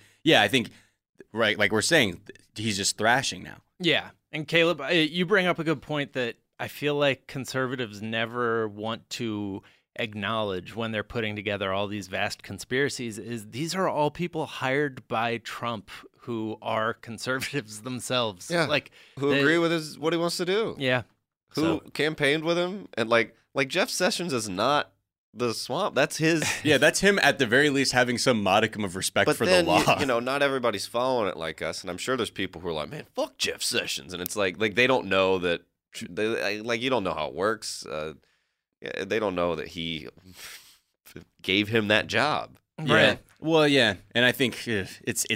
we're saying, he's just thrashing now. Yeah. And Caleb, you bring up a good point that I feel like conservatives never want to acknowledge when they're putting together all these vast conspiracies, is these are all people hired by Trump who are conservatives themselves. Yeah. Like who agree with what he wants to do. Yeah. Who campaigned with him. And like Jeff Sessions is not the swamp. That's his. Yeah, that's him at the very least having some modicum of respect for the law. Not everybody's following it like us. And I'm sure there's people who are like, man, fuck Jeff Sessions. And it's like they don't know that, you don't know how it works. They don't know that he gave him that job. Right. Well, yeah. And I think it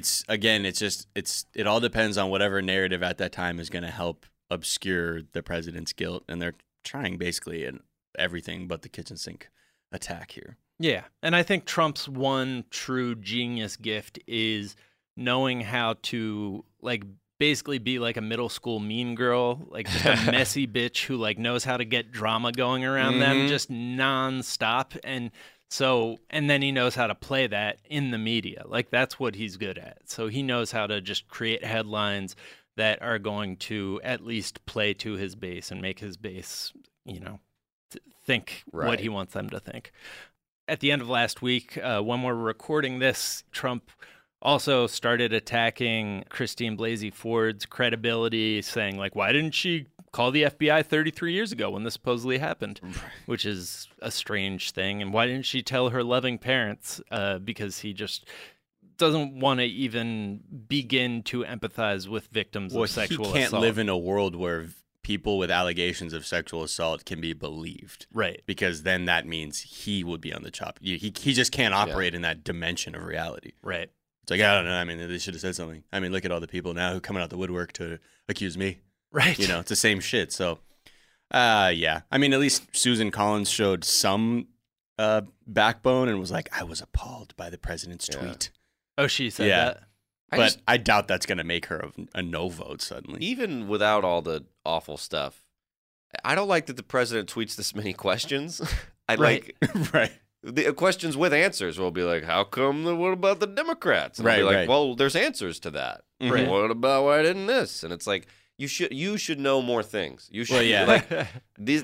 all depends on whatever narrative at that time is going to help obscure the president's guilt. And they're trying basically in everything but the kitchen sink attack here. Yeah. And I think Trump's one true genius gift is knowing how to basically be like a middle school mean girl, like just a messy bitch who knows how to get drama going around them just nonstop. And then he knows how to play that in the media. Like that's what he's good at. So he knows how to just create headlines that are going to at least play to his base and make his base, think what he wants them to think. At the end of last week, when we're recording this, Trump also started attacking Christine Blasey Ford's credibility, saying, why didn't she call the FBI 33 years ago when this supposedly happened? Which is a strange thing. And why didn't she tell her loving parents? Because he just doesn't want to even begin to empathize with victims of sexual assault. He can't live in a world where people with allegations of sexual assault can be believed. Right. Because then that means he would be on the chop. He just can't operate in that dimension of reality. Right. It's like, I don't know. I mean, they should have said something. I mean, look at all the people now who are coming out the woodwork to accuse me. Right. It's the same shit. So, yeah. I mean, at least Susan Collins showed some backbone and was like, I was appalled by the president's tweet. Oh, she said that? But I doubt that's going to make her a no vote suddenly. Even without all the awful stuff, I don't like that the president tweets this many questions. Right. The questions with answers will be like, how come, what about the Democrats? And I'll be like, well, there's answers to that. Right. What about why didn't this? And it's like, you should know more things. You should, these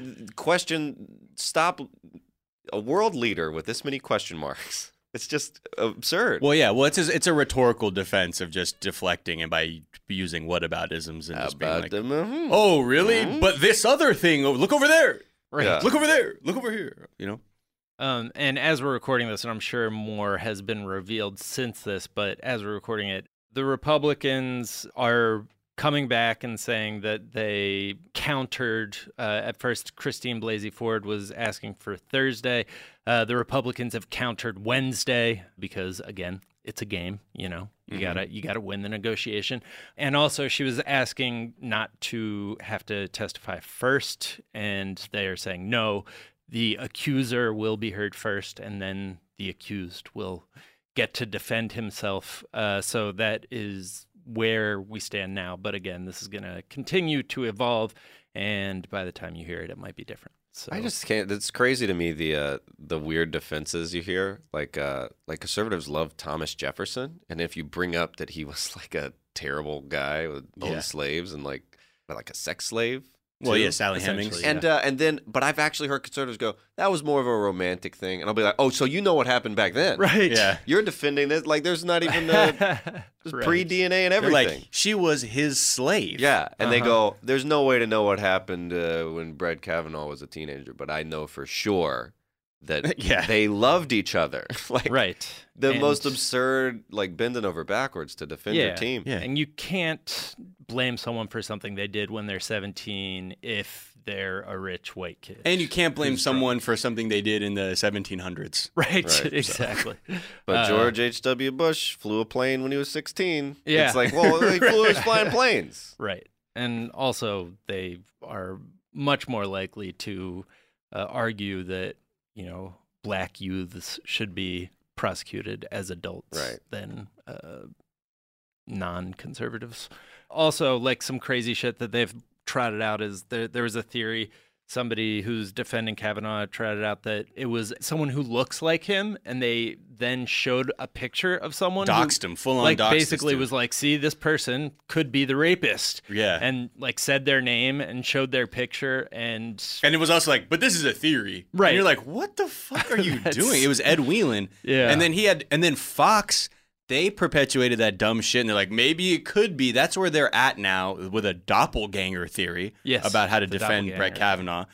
stop a world leader with this many question marks. It's just absurd. Well, yeah. Well, it's a rhetorical defense of just deflecting and by using whataboutisms and just being like, oh, really? But this other thing, look over there. Right. Yeah. Look over there. Look over here. And as we're recording this, and I'm sure more has been revealed since this, but as we're recording it, the Republicans are coming back and saying that they countered. At first, Christine Blasey Ford was asking for Thursday. The Republicans have countered Wednesday because, again, it's a game. You know, you gotta win the negotiation. And also, she was asking not to have to testify first, and they are saying no. The accuser will be heard first, and then the accused will get to defend himself. So that is where we stand now. But again, this is going to continue to evolve, and by the time you hear it, it might be different. So I just can't. It's crazy to me the weird defenses you hear. Like conservatives love Thomas Jefferson, and if you bring up that he was like a terrible guy with owned slaves and like a sex slave. Well, yeah, Sally Hemings. And then, but I've actually heard conservatives go, that was more of a romantic thing. And I'll be like, oh, so you know what happened back then. Right. Yeah. You're defending this. Like, there's not even pre-DNA and everything. Like, she was his slave. Yeah. And they go, there's no way to know what happened when Brett Kavanaugh was a teenager. But I know for sure that they loved each other. Like, right. The most absurd, like, bending over backwards to defend your team. Yeah. And you can't blame someone for something they did when they're 17 if they're a rich white kid. And you can't blame someone for something they did in the 1700s. Right. Exactly. But George H.W. Bush flew a plane when he was 16. Yeah. It's like, well, he was flying planes. Right. And also, they are much more likely to argue that, you know, black youths should be prosecuted as adults than non-conservatives. Also, like some crazy shit that they've trotted out is there was a theory, somebody who's defending Kavanaugh trotted out that it was someone who looks like him, and they then showed a picture of someone doxed him, full on, like, doxed basically was like, see, this person could be the rapist. Yeah. And like said their name and showed their picture, and it was also like, but this is a theory. Right. And you're like, what the fuck are you doing? It was Ed Whelan. Yeah. And then Fox, they perpetuated that dumb shit, and they're like, maybe it could be. That's where they're at now with a doppelganger theory about how to defend Brett Kavanaugh.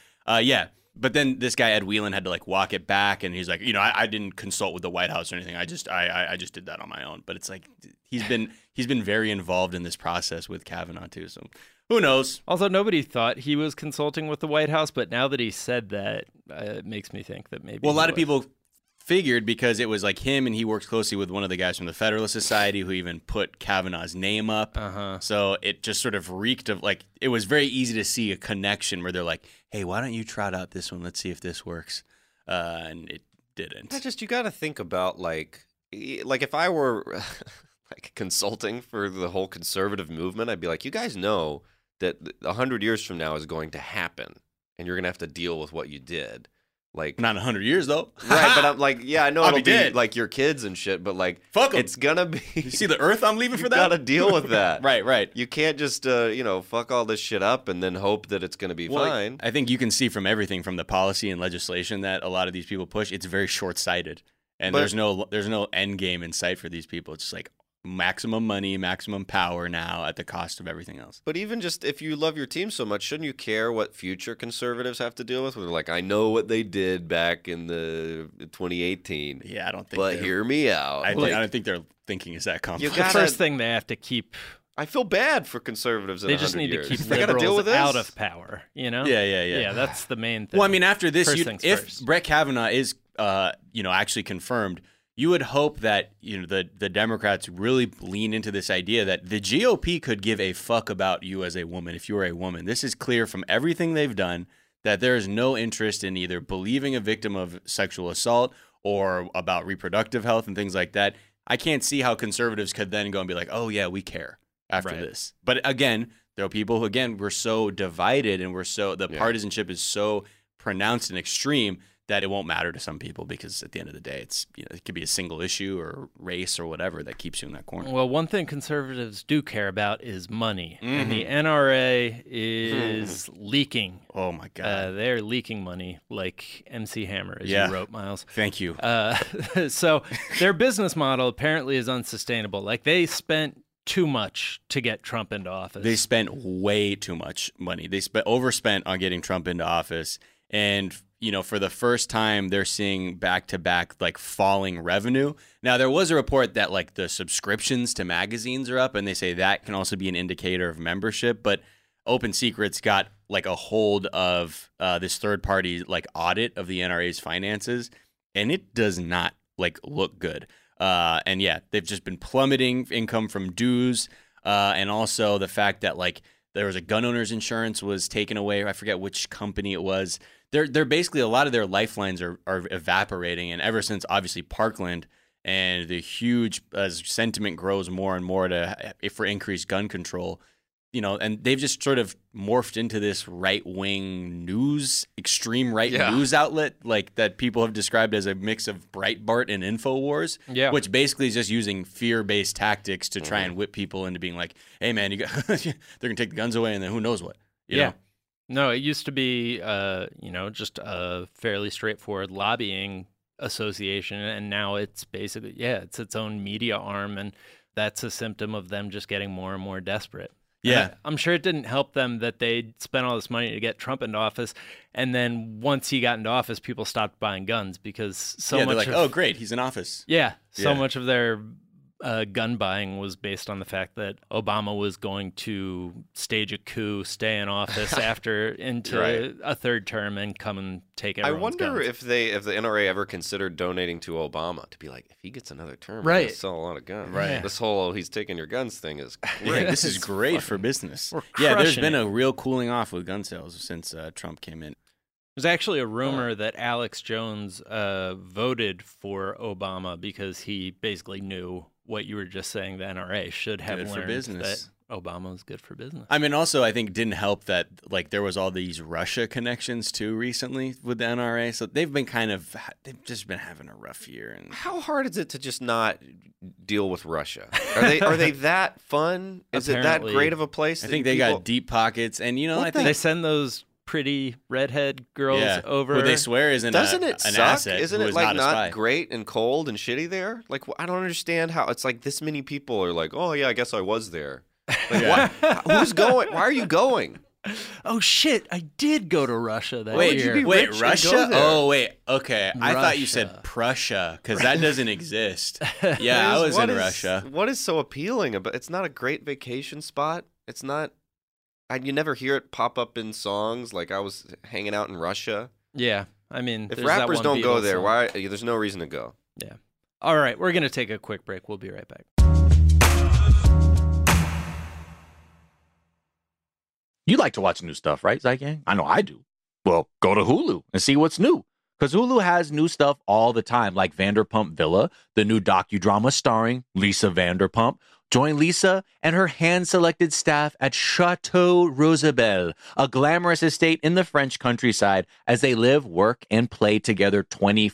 But then this guy Ed Whelan had to like walk it back, and he's like, you know, I didn't consult with the White House or anything. I just did that on my own. But it's like he's been very involved in this process with Kavanaugh too. So who knows? Also, nobody thought he was consulting with the White House, but now that he said that, it makes me think that maybe. Well, a lot of people figured because it was like him, and he works closely with one of the guys from the Federalist Society who even put Kavanaugh's name up. So it just sort of reeked of like, it was very easy to see a connection where they're like, hey, why don't you trot out this one? Let's see if this works. And it didn't. You got to think about like if I were like consulting for the whole conservative movement, I'd be like, you guys know that 100 years from now is going to happen, and you're going to have to deal with what you did. Like, not 100 years though, right? But I'm like, yeah, I know it'll be dead. Like your kids and shit, but like, fuck 'em. It's gonna be. You see the Earth I'm leaving for that? You gotta deal with that, right. You can't just fuck all this shit up and then hope that it's gonna be fine. I think you can see from everything from the policy and legislation that a lot of these people push, it's very short-sighted, and there's no end game in sight for these people. It's just like maximum money, maximum power now at the cost of everything else. But even just if you love your team so much, shouldn't you care what future conservatives have to deal with? Where they're like, I know what they did back in the 2018. Yeah, I don't think. But hear me out. I don't think their thinking is that complex. The first thing they have to keep. I feel bad for conservatives. They just need years. to keep they liberals deal with this? out of power. You know? Yeah. That's the main thing. Well, I mean, after this, if Brett Kavanaugh is, actually confirmed, you would hope that the Democrats really lean into this idea that the GOP could give a fuck about you as a woman if you are a woman. This is clear from everything they've done that there is no interest in either believing a victim of sexual assault or about reproductive health and things like that. I can't see how conservatives could then go and be like, oh yeah, we care after this. But again, there are people who, again, we're so divided and the partisanship is so pronounced and extreme that it won't matter to some people because at the end of the day, it's it could be a single issue or race or whatever that keeps you in that corner. Well, one thing conservatives do care about is money, and the NRA is leaking. Oh my God, they're leaking money like MC Hammer, as you wrote, Miles. Thank you. So their business model apparently is unsustainable. Like they spent too much to get Trump into office. They spent way too much money. They overspent on getting Trump into office. And, for the first time, they're seeing back-to-back, like, falling revenue. Now, there was a report that, like, the subscriptions to magazines are up, and they say that can also be an indicator of membership. But Open Secrets got, like, a hold of this third-party, like, audit of the NRA's finances, and it does not, like, look good. And, yeah, they've just been plummeting income from dues, and also the fact that, like, there was a gun owner's insurance was taken away. I forget which company it was. They're basically, a lot of their lifelines are evaporating. And ever since, obviously, Parkland and the huge, as sentiment grows more and more for increased gun control, and they've just sort of morphed into this right-wing news, extreme news outlet, like that people have described as a mix of Breitbart and InfoWars, which basically is just using fear-based tactics to try and whip people into being like, hey, man, they're going to take the guns away and then who knows what. You know? No, it used to be, just a fairly straightforward lobbying association, and now it's basically, it's its own media arm, and that's a symptom of them just getting more and more desperate. Yeah. I'm sure it didn't help them that they spent all this money to get Trump into office, and then once he got into office, people stopped buying guns because they're like, oh, great, he's in office. So much of their gun buying was based on the fact that Obama was going to stage a coup, stay in office into a third term, and come and take everyone's guns. I wonder if the NRA ever considered donating to Obama to be like, if he gets another term, he's going to sell a lot of guns. This whole he's taking your guns thing is great. This is great for business. There's been a real cooling off with gun sales since Trump came in. There's actually a rumor that Alex Jones voted for Obama because he basically knew what you were just saying. The NRA should have learned that Obama was good for business. I mean, also, I think didn't help that like there was all these Russia connections too recently with the NRA. So they've just been having a rough year. And how hard is it to just not deal with Russia? Are they that fun? Is it that great of a place? I think they got deep pockets, and I think they send those pretty redhead girls over. Who they swear isn't Doesn't it an suck? asset. Isn't it like not great and cold and shitty there? Like, I don't understand how it's like this many people are like, oh yeah, I guess I was there. Like, what? Who's going? Why are you going? Oh shit! I did go to Russia that Wait, year. Russia? Oh wait, okay. I thought you said Prussia because that doesn't exist. Yeah, I was in Russia. What is so appealing about? It's not a great vacation spot. It's not. You never hear it pop up in songs. Like I was hanging out in Russia. Yeah, I mean, if rappers don't go there, why? There's no reason to go. Yeah. All right, we're gonna take a quick break. We'll be right back. You like to watch new stuff, right, Zygang? I know I do. Well, go to Hulu and see what's new. Because Hulu has new stuff all the time, like Vanderpump Villa, the new docudrama starring Lisa Vanderpump. Join Lisa and her hand-selected staff at Chateau Rosabelle, a glamorous estate in the French countryside, as they live, work, and play together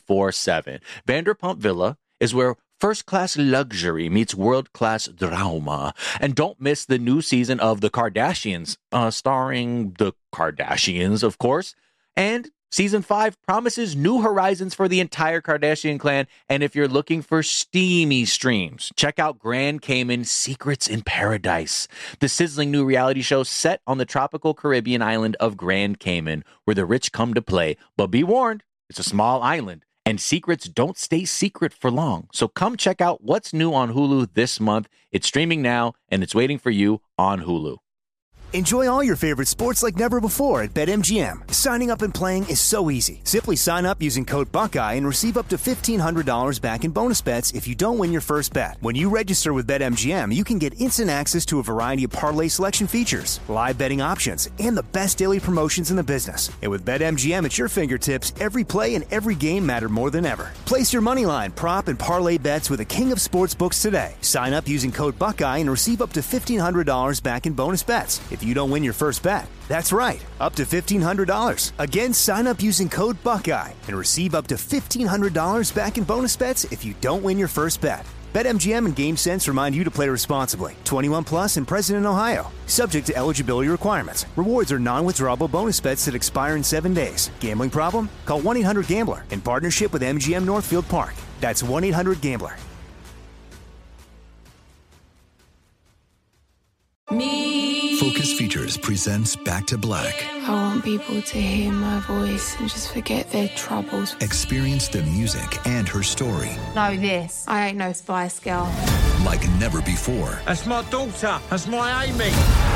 24/7. Vanderpump Villa is where first-class luxury meets world-class drama. And don't miss the new season of The Kardashians, starring the Kardashians, of course. And Season 5 promises new horizons for the entire Kardashian clan. And if you're looking for steamy streams, check out Grand Cayman Secrets in Paradise, the sizzling new reality show set on the tropical Caribbean island of Grand Cayman, where the rich come to play. But be warned, it's a small island, and secrets don't stay secret for long. So come check out what's new on Hulu this month. It's streaming now, and it's waiting for you on Hulu. Enjoy all your favorite sports like never before at BetMGM. Signing up and playing is so easy. Simply sign up using code Buckeye and receive up to $1,500 back in bonus bets if you don't win your first bet. When you register with BetMGM, you can get instant access to a variety of parlay selection features, live betting options, and the best daily promotions in the business. And with BetMGM at your fingertips, every play and every game matter more than ever. Place your moneyline, prop, and parlay bets with the king of sportsbooks today. Sign up using code Buckeye and receive up to $1,500 back in bonus bets if you don't win your first bet. That's right, up to $1,500. Again, sign up using code Buckeye and receive up to $1,500 back in bonus bets if you don't win your first bet. BetMGM and GameSense remind you to play responsibly. 21 plus and present in Ohio. Subject to eligibility requirements. Rewards are non-withdrawable bonus bets that expire in 7 days. Gambling problem? Call 1-800-GAMBLER in partnership with MGM Northfield Park. That's 1-800-GAMBLER. For Focus Features presents Back to Black. I want people to hear my voice and just forget their troubles. Experience the music and her story. Know this. I ain't no Spice Girl. Like never before. That's my daughter. That's my Amy.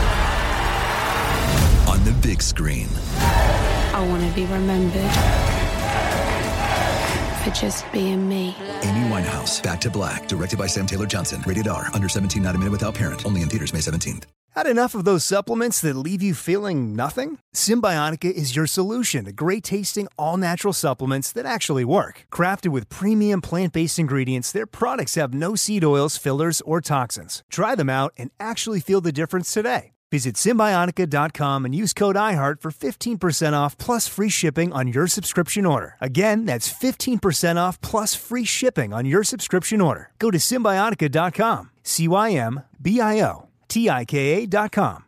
On the big screen. I want to be remembered for just being me. Amy Winehouse, Back to Black, directed by Sam Taylor Johnson. Rated R, under 17, not a minute without parent. Only in theaters May 17th. Had enough of those supplements that leave you feeling nothing? Symbiotica is your solution to great-tasting, all-natural supplements that actually work. Crafted with premium plant-based ingredients, their products have no seed oils, fillers, or toxins. Try them out and actually feel the difference today. Visit Symbiotica.com and use code IHEART for 15% off plus free shipping on your subscription order. Again, that's 15% off plus free shipping on your subscription order. Go to Symbiotica.com, Symbiotika.com.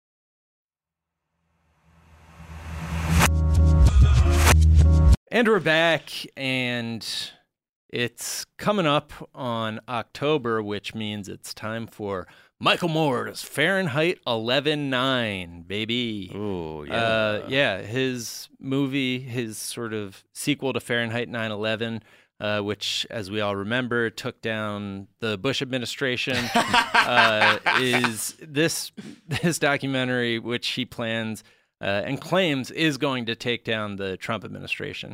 And we're back, and it's coming up on October, which means it's time for Michael Moore's Fahrenheit 11/9, baby. Ooh, yeah. His movie, his sort of sequel to Fahrenheit 9/11, which, as we all remember, took down the Bush administration, is this documentary, which he plans and claims is going to take down the Trump administration.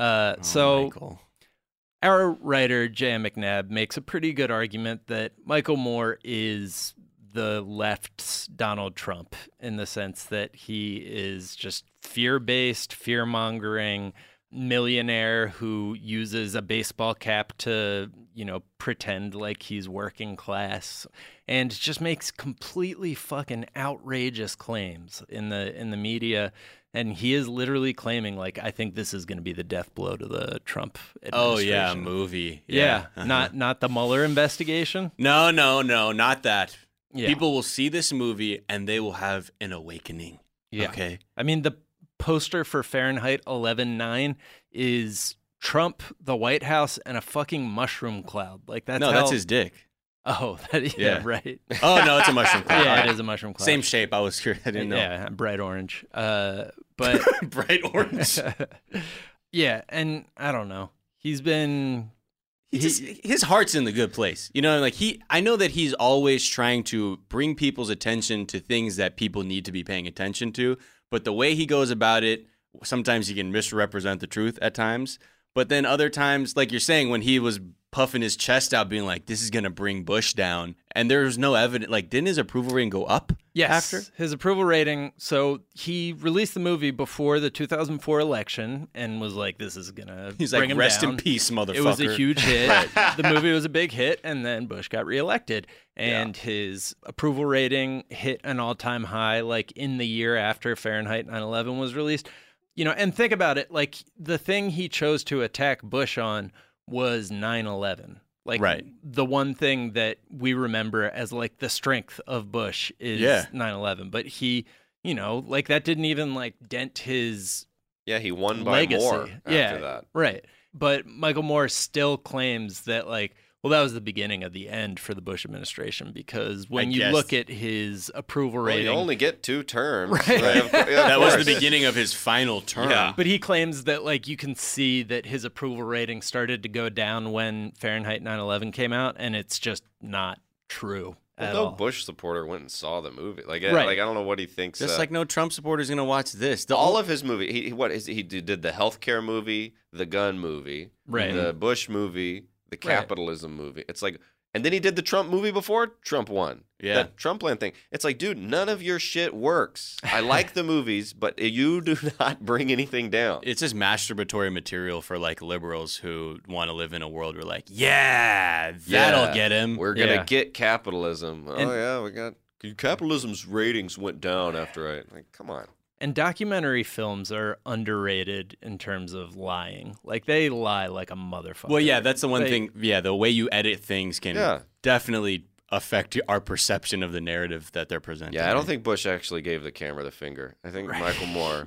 Michael. Our writer, J.M. McNabb, makes a pretty good argument that Michael Moore is the left's Donald Trump in the sense that he is just fear-based, fear-mongering millionaire who uses a baseball cap to, pretend like he's working class and just makes completely fucking outrageous claims in the media. And he is literally claiming, like, I think this is going to be the death blow to the Trump administration. Oh, yeah, movie. Yeah. Uh-huh. Not the Mueller investigation. No, not that. Yeah. People will see this movie and they will have an awakening. Yeah. Okay. I mean, the poster for Fahrenheit 11/9 is Trump, the White House, and a fucking mushroom cloud. Like that's his dick. Oh, right. Oh no, it's a mushroom cloud. Yeah, All right. It is a mushroom cloud. Same shape. I was curious. I didn't know. Yeah, bright orange. But bright orange. Yeah, and I don't know. He's been. His heart's in the good place. I know that he's always trying to bring people's attention to things that people need to be paying attention to. But the way he goes about it, sometimes he can misrepresent the truth at times. But then other times, like you're saying, when he was puffing his chest out, being like, this is going to bring Bush down. And there's no evidence. Like, didn't his approval rating go up after? His approval rating. So he released the movie before the 2004 election and was like, this is going to bring him rest down. in peace, motherfucker. It was a huge hit. The movie was a big hit. And then Bush got reelected. And his approval rating hit an all-time high, like, in the year after Fahrenheit 9/11 was released. And think about it. Like, the thing he chose to attack Bush on was 9/11. Like, the one thing that we remember as, like, the strength of Bush is 9/11. But he, that didn't even, like, dent his he won by legacy. more after that. Right. But Michael Moore still claims that, like, well, that was the beginning of the end for the Bush administration because when you look at his approval rating... you only get 2 terms. Right. That was the beginning of his final term. Yeah. But he claims that, like, you can see that his approval rating started to go down when Fahrenheit 9/11 came out, and it's just not true at no all. Bush supporter went and saw the movie. Like, Right. like I don't know what he thinks. Just like no Trump supporter is going to watch this. All of his movie, he did the healthcare movie, the gun movie, Right. the Bush movie, the capitalism movie. It's like, and then he did the Trump movie before Trump won. Yeah. That Trumpland thing. It's like, dude, none of your shit works. I like the movies, but you do not bring anything down. It's just masturbatory material for, like, liberals who want to live in a world where, like, that'll get him. We're going to get capitalism. We got capitalism's ratings went down after like, come on. And documentary films are underrated in terms of lying. Like, they lie like a motherfucker. Well, yeah, that's the one thing. Yeah, the way you edit things can definitely affect our perception of the narrative that they're presenting. Yeah, I don't think Bush actually gave the camera the finger. I think Michael Moore.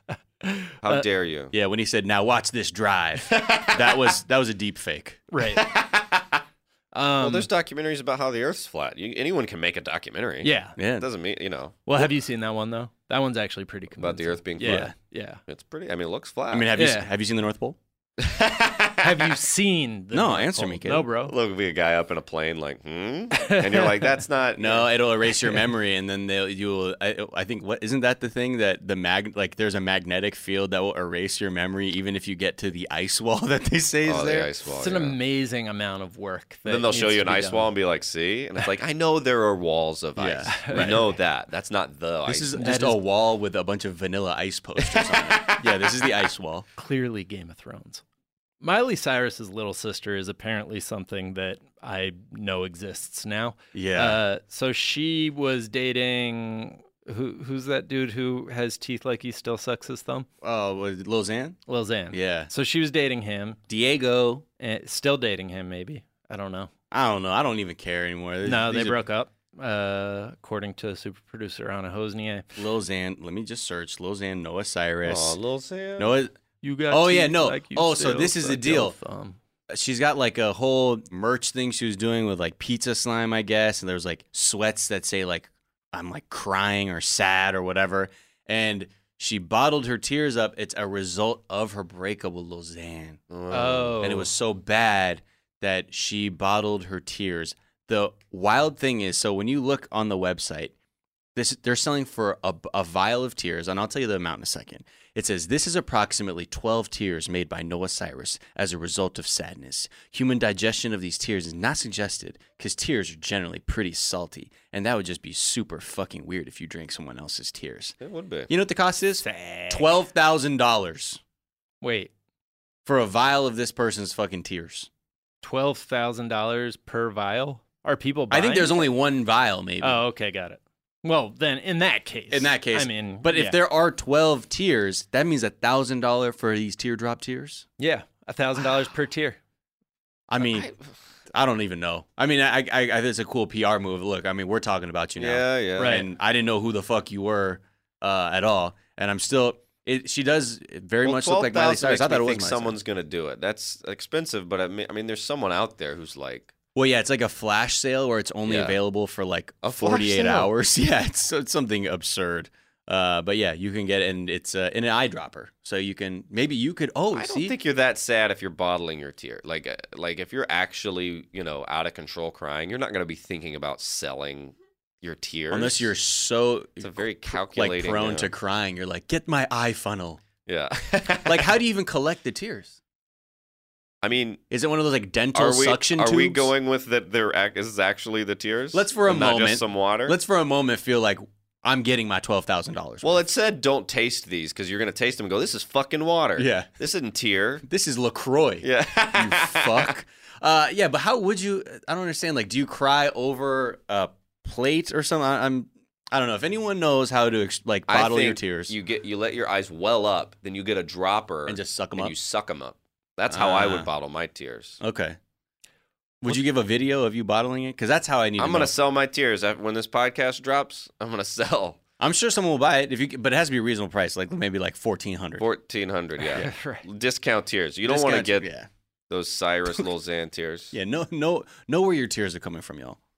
How dare you? Yeah, when he said, "Now watch this drive," that was a deep fake. Right. Well, there's documentaries about how the Earth's flat. Anyone can make a documentary. Yeah. It doesn't mean, Well, have you seen that one, though? That one's actually pretty convincing. About the Earth being flat? Yeah. It's pretty, I mean, it looks flat. I mean, have you seen the North Pole? Have you seen the No, North answer Pole? me, kid. No, bro. Look, be a guy up in a plane like, And you're like, that's not. No, it'll erase your memory, and then you'll. I think isn't that the thing that there's a magnetic field that will erase your memory even if you get to the ice wall that they say is there. The ice wall. It's an amazing amount of work. Then they'll show you an ice wall and be like, see? And it's like, I know there are walls of ice. Yeah, I know that. That's not the ice. This is just a wall with a bunch of vanilla ice posters on it. Yeah, this is the ice wall. Clearly Game of Thrones. Miley Cyrus's little sister is apparently something that I know exists now. Yeah. So she was dating who's that dude who has teeth like he still sucks his thumb? Oh, was it Lil Xan? Lil Xan. Yeah. So she was dating him. Diego. And still dating him, maybe. I don't know. I don't know. I don't even care anymore. No, they broke up. According to super producer Anna Hosnier. Lil Xan. Let me just search. Lil Xan, Noah Cyrus. Oh, Lil Xan. Noah. You got So this is the deal. She's got like a whole merch thing she was doing with like pizza slime, I guess, and there was like sweats that say like I'm like crying or sad or whatever, and she bottled her tears up. It's a result of her breakup with Lil Xan. Oh. And it was so bad that she bottled her tears. The wild thing is, so when you look on the website, they're selling for a vial of tears, and I'll tell you the amount in a second. It says, this is approximately 12 tears made by Noah Cyrus as a result of sadness. Human digestion of these tears is not suggested because tears are generally pretty salty, and that would just be super fucking weird if you drank someone else's tears. It would be. You know what the cost is? $12,000 Wait. for a vial of this person's fucking tears. $12,000 per vial? Are people buying? I think there's only one vial, maybe. Oh, okay, got it. Well, then in that case, I mean, but if there are 12 tiers, that means $1,000 for these teardrop tears. Yeah, $1,000 per tier. I mean, I don't even know. I mean, I it's a cool PR move. Look, I mean, we're talking about you now. Yeah, right. And I didn't know who the fuck you were at all, and I'm still. She does very much look like Miley Cyrus. I thought it was someone's gonna do it. That's expensive, but I mean, there's someone out there who's like. Well, yeah, it's like a flash sale where it's only available for like a 48 hours. Yeah, it's something absurd. But yeah, you can get it, and it's in an eyedropper. So you can, maybe you could, I don't think you're that sad if you're bottling your tear. Like if you're actually, out of control crying, you're not going to be thinking about selling your tears. Unless you're so. It's a very calculating. Like prone to crying. You're like, get my eye funnel. Yeah. Like, how do you even collect the tears? I mean, is it one of those like dental suction tubes? Are we going with that? This is actually the tears. Let's for a moment, not just some water. Let's for a moment feel like I'm getting my $12,000. Well, it said don't taste these because you're gonna taste them and go, this is fucking water. Yeah, this isn't tear. This is LaCroix. Yeah, you fuck. Yeah, but how would you? I don't understand. Like, do you cry over a plate or something? I don't know if anyone knows how to bottle your tears. You let your eyes well up, then you get a dropper and just suck them up. You suck them up. That's how I would bottle my tears. Okay. Would you give a video of you bottling it? Because that's how I need. I'm gonna sell my tears when this podcast drops. I'm gonna sell. I'm sure someone will buy it but it has to be a reasonable price, like maybe like $1,400. $1,400, yeah. Right. Discount tears. You don't want to get those Cyrus Lil Xan tears. Yeah, know where your tears are coming from, y'all.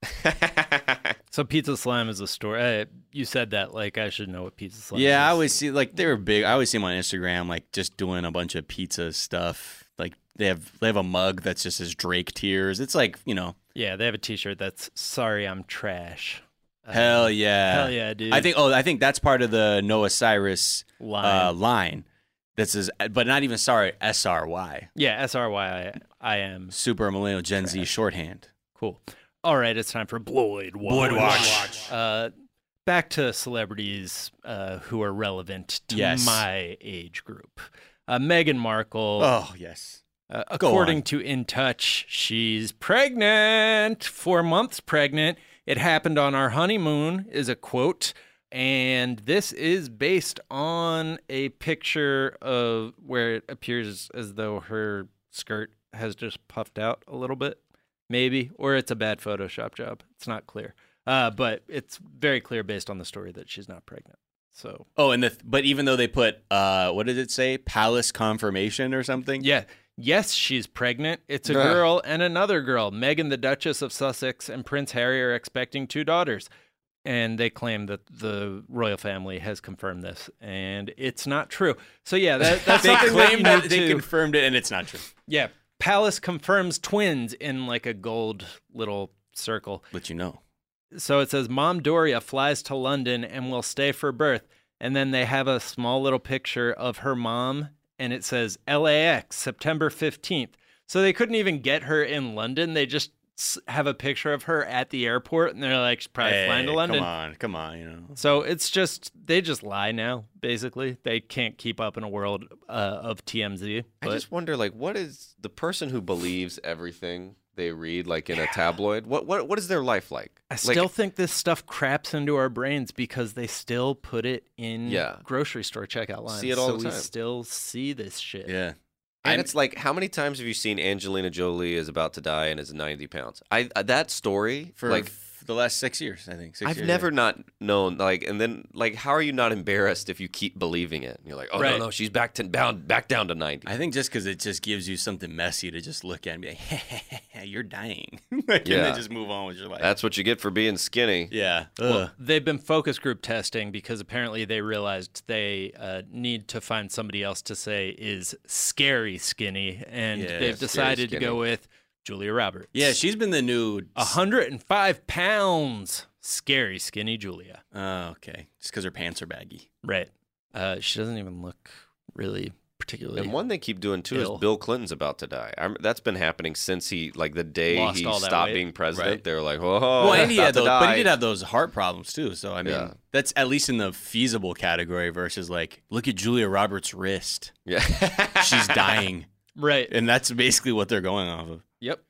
So Pizza Slime is a store. You said that like I should know what Pizza Slime is. Yeah, I always see like they're big. I always see them on Instagram like just doing a bunch of pizza stuff. Like they have a mug that's just his Drake tears. It's like, Yeah, they have a T-shirt that's "Sorry, I'm trash." Hell yeah, dude. I think that's part of the Noah Cyrus line. That says, but not even sorry, SRY. Yeah, SRY. I am Super Millennial Gen Z shorthand. Cool. All right, it's time for Bloyd Watch. Back to celebrities who are relevant to my age group. Meghan Markle. Oh, yes. According to In Touch, she's pregnant, 4 months pregnant. It happened on our honeymoon is a quote. And this is based on a picture of where it appears as though her skirt has just puffed out a little bit, maybe, or it's a bad Photoshop job. It's not clear. But it's very clear based on the story that she's not pregnant. So. Oh, but even though they put, what did it say? Palace confirmation or something? Yeah. Yes, she's pregnant. It's a girl and another girl. Meghan, the Duchess of Sussex, and Prince Harry are expecting 2 daughters. And they claim that the royal family has confirmed this, and it's not true. So yeah, that's they something claim that that they confirmed it, and it's not true. Yeah, Palace confirms twins in like a gold little circle. Let you know. So it says, Mom Doria flies to London and will stay for birth. And then they have a small little picture of her mom, and it says LAX, September 15th. So they couldn't even get her in London. They just have a picture of her at the airport, and they're like, she's probably flying to London. Come on, you know. So it's just, they just lie now, basically. They can't keep up in a world of TMZ. I just wonder, like, what is the person who believes everything they read, like in a tabloid? What is their life like? I still think this stuff craps into our brains because they still put it in grocery store checkout lines. See it all the time. We still see this shit. Yeah. And it's like, how many times have you seen Angelina Jolie is about to die and is 90 pounds? That story for like the last 6 years, I think. I've never not known, like, and then like, how are you not embarrassed if you keep believing it? And you're like, oh no, she's back down to 90. I think just because it just gives you something messy to just look at and be like, you're dying, and then just move on with your life. That's what you get for being skinny. Yeah. Well, they've been focus group testing because apparently they realized they need to find somebody else to say is scary skinny, and they've decided to go with Julia Roberts. Yeah, she's been the new 105 pounds. Scary skinny Julia. Oh, okay. Just because her pants are baggy. Right. She doesn't even look really particularly. And one they keep doing too is Bill Clinton's about to die. That's been happening since the day he stopped being president. Right. They were like, "Whoa!" Well, and he had but he did have those heart problems too. So I mean, that's at least in the feasible category versus like, look at Julia Roberts' wrist. Yeah, she's dying. Right, and that's basically what they're going off of. Yep.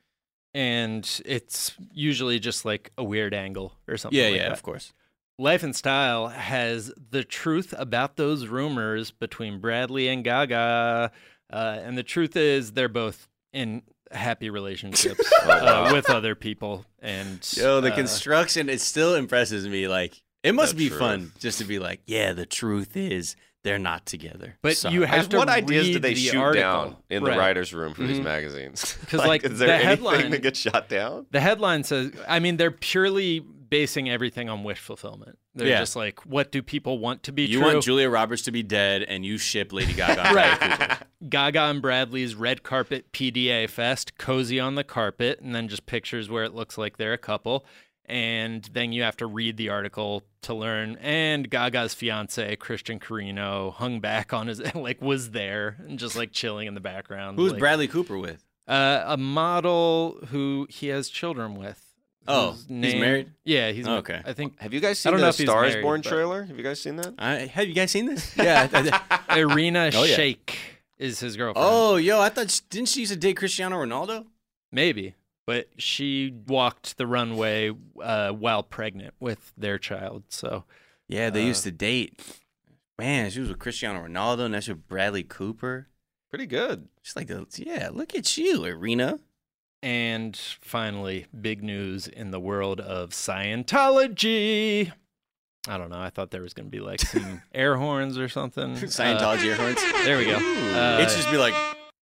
And it's usually just like a weird angle or something. Yeah, like that. Of course. Life and Style has the truth about those rumors between Bradley and Gaga. And the truth is they're both in happy relationships with other people. And the construction, it still impresses me. Like, it must be fun just to be like, yeah, the truth is they're not together. But you have to what read ideas do they the shoot article. down in the writer's room for these magazines? Because like is there the anything headline that gets shot down? The headline says, I mean, they're purely basing everything on wish fulfillment. They're just like, what do people want to be true? You want Julia Roberts to be dead, and you ship Lady Gaga. Right. Gaga and Bradley's red carpet PDA fest, cozy on the carpet, and then just pictures where it looks like they're a couple. And then you have to read the article to learn. And Gaga's fiance, Christian Carino, hung back on his, like, was there and just like chilling in the background. Who's like, Bradley Cooper with? A model who he has children with. Oh, he's married? Yeah, he's okay. I think. Have you guys seen the Star is Born trailer? Have you guys seen that? Have you guys seen this? Yeah. Irina Shayk is his girlfriend. Oh, I thought, didn't she used to date Cristiano Ronaldo? Maybe. But she walked the runway while pregnant with their child. So, yeah, they used to date. Man, she was with Cristiano Ronaldo, and that's with Bradley Cooper. Pretty good. She's like, look at you, Irina. And finally, big news in the world of Scientology. I don't know. I thought there was going to be like some air horns or something. Scientology air horns. There we go. It's just be like.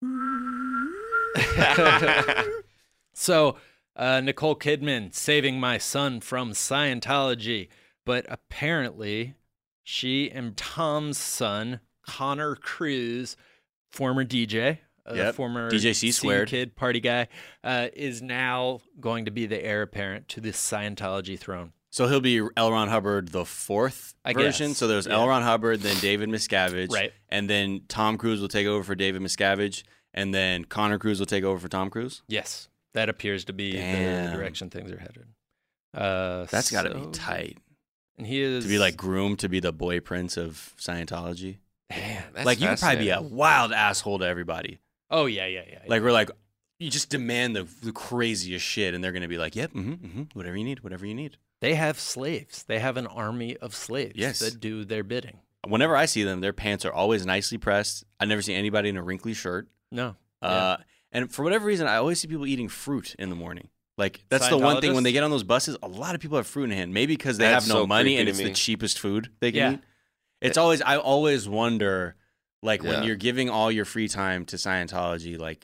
So, Nicole Kidman saving my son from Scientology. But apparently, she and Tom's son, Connor Cruise, former DJ, former DJ C-squared kid party guy, is now going to be the heir apparent to the Scientology throne. So he'll be L. Ron Hubbard, the fourth version. So there's L. Ron Hubbard, then David Miscavige. Right. And then Tom Cruise will take over for David Miscavige. And then Connor Cruise will take over for Tom Cruise? Yes. That appears to be the direction things are headed. That's got to be tight. And he is... To be like groomed to be the boy prince of Scientology. Man, that's like, you could probably be a wild asshole to everybody. Oh, yeah. Like, we're like, you just demand the craziest shit, and they're going to be like, yep, whatever you need. They have slaves. They have an army of slaves yes. that do their bidding. Whenever I see them, their pants are always nicely pressed. I never see anybody in a wrinkly shirt. No. And for whatever reason, I always see people eating fruit in the morning. Like, that's the one thing when they get on those buses, a lot of people have fruit in hand. Maybe because they have no money and it's the cheapest food they can eat. It's always, I always wonder, like, when you're giving all your free time to Scientology, like,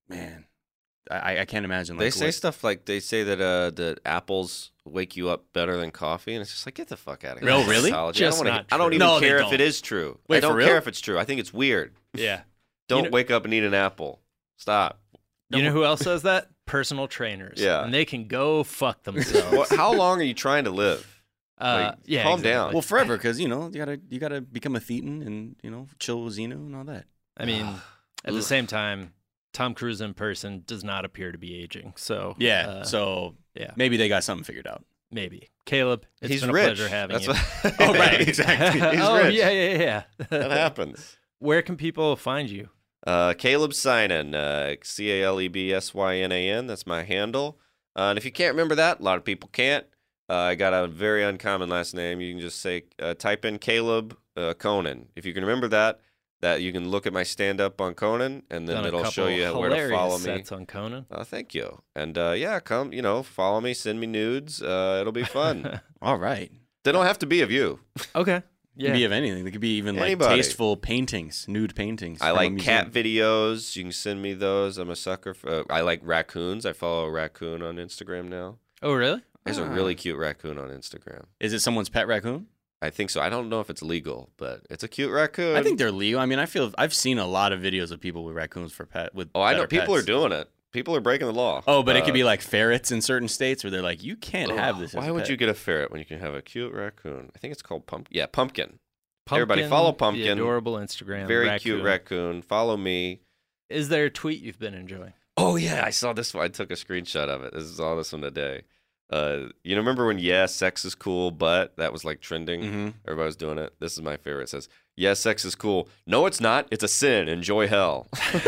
man, I can't imagine. They Like, say what- stuff like they say that apples wake you up better than coffee, and it's just like, get the fuck out of here. Oh, really? Psychology. Just I don't, not I don't true. even No, they care if don't. it is true. Wait, I don't for real? care if it's true. I think it's weird. Yeah. Don't know- wake up and eat an apple. Stop. You know who else says that? Personal trainers. Yeah. And they can go fuck themselves. How long are you trying to live? Like, yeah. calm exactly. down. well, forever, because you gotta become a Thetan and chill with Xeno and all that. I mean, at the same time, Tom Cruise in person does not appear to be aging. So Yeah, so yeah, maybe they got something figured out. maybe. Caleb, it's He's been a rich. pleasure having That's you. what- Oh, right, exactly. He's oh, rich. yeah. That happens. Where can people find you? Caleb Synan, CalebSynan. That's my handle. And if you can't remember that, a lot of people can't. I got a very uncommon last name. You can just say, type in Caleb Conan. If you can remember that you can look at my stand-up on Conan, and then Done a it'll show couple you where to hilarious follow me. sets on Conan. Thank you. And come, follow me, send me nudes. It'll be fun. All right. They don't have to be of you. Okay. It Yeah. could be of anything. They could be even Anybody. like tasteful paintings, nude paintings. I from a like museum. cat videos. You can send me those. I'm a sucker for. I like raccoons. I follow a raccoon on Instagram now. Oh, really? There's a really cute raccoon on Instagram. Is it someone's pet raccoon? I think so. I don't know if it's legal, but it's a cute raccoon. I think they're legal. I mean, I've seen a lot of videos of people with raccoons for pet. With Oh, I know. that People are pets. doing it. People are breaking the law. Oh, but it could be like ferrets in certain states where they're like, you can't have this. Why as a would pet. you get a ferret when you can have a cute raccoon? I think it's called Pumpkin. Yeah, Pumpkin. Pumpkin, Everybody follow the Pumpkin. adorable Instagram. Very cute raccoon. Follow me. Is there a tweet you've been enjoying? Oh, yeah. I saw this one. I took a screenshot of it. Saw this one today. Remember when, sex is cool, but that was like trending? Mm-hmm. Everybody was doing it. This is my favorite. It says, yes, sex is cool. No, it's not. It's a sin. Enjoy hell.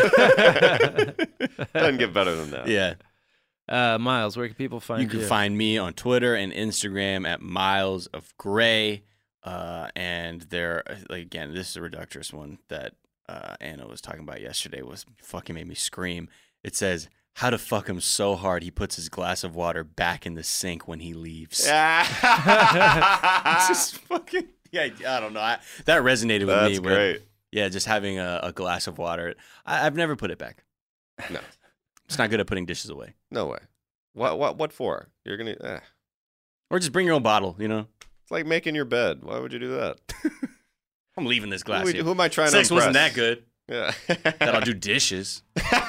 Doesn't get better than that. Yeah. Miles, where can people find you? You can find me on Twitter and Instagram at Miles of Gray. And there, again, this is a reductress one that Anna was talking about yesterday. Was fucking made me scream. It says, how to fuck him so hard he puts his glass of water back in the sink when he leaves. It's just fucking, I don't know. That resonated with me. That's great. Yeah, just having a glass of water. I've never put it back. No. It's not good at putting dishes away. No way. What for? You're going to... Or just bring your own bottle, It's like making your bed. Why would you do that? I'm leaving this glass here. Who am I trying Sex to impress? wasn't that good. Yeah. That I'll do dishes.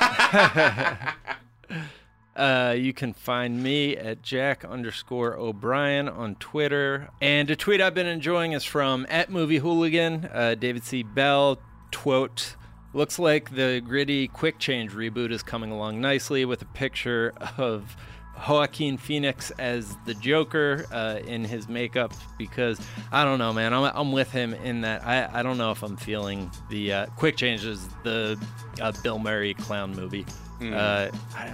You can find me at Jack_O'Brien on Twitter. And a tweet I've been enjoying is from @MovieHooligan. David C. Bell, quote, looks like the gritty Quick Change reboot is coming along nicely with a picture of Joaquin Phoenix as the Joker in his makeup, because I don't know, man. I'm with him in that I don't know if I'm feeling the Quick Change is the Bill Murray clown movie. I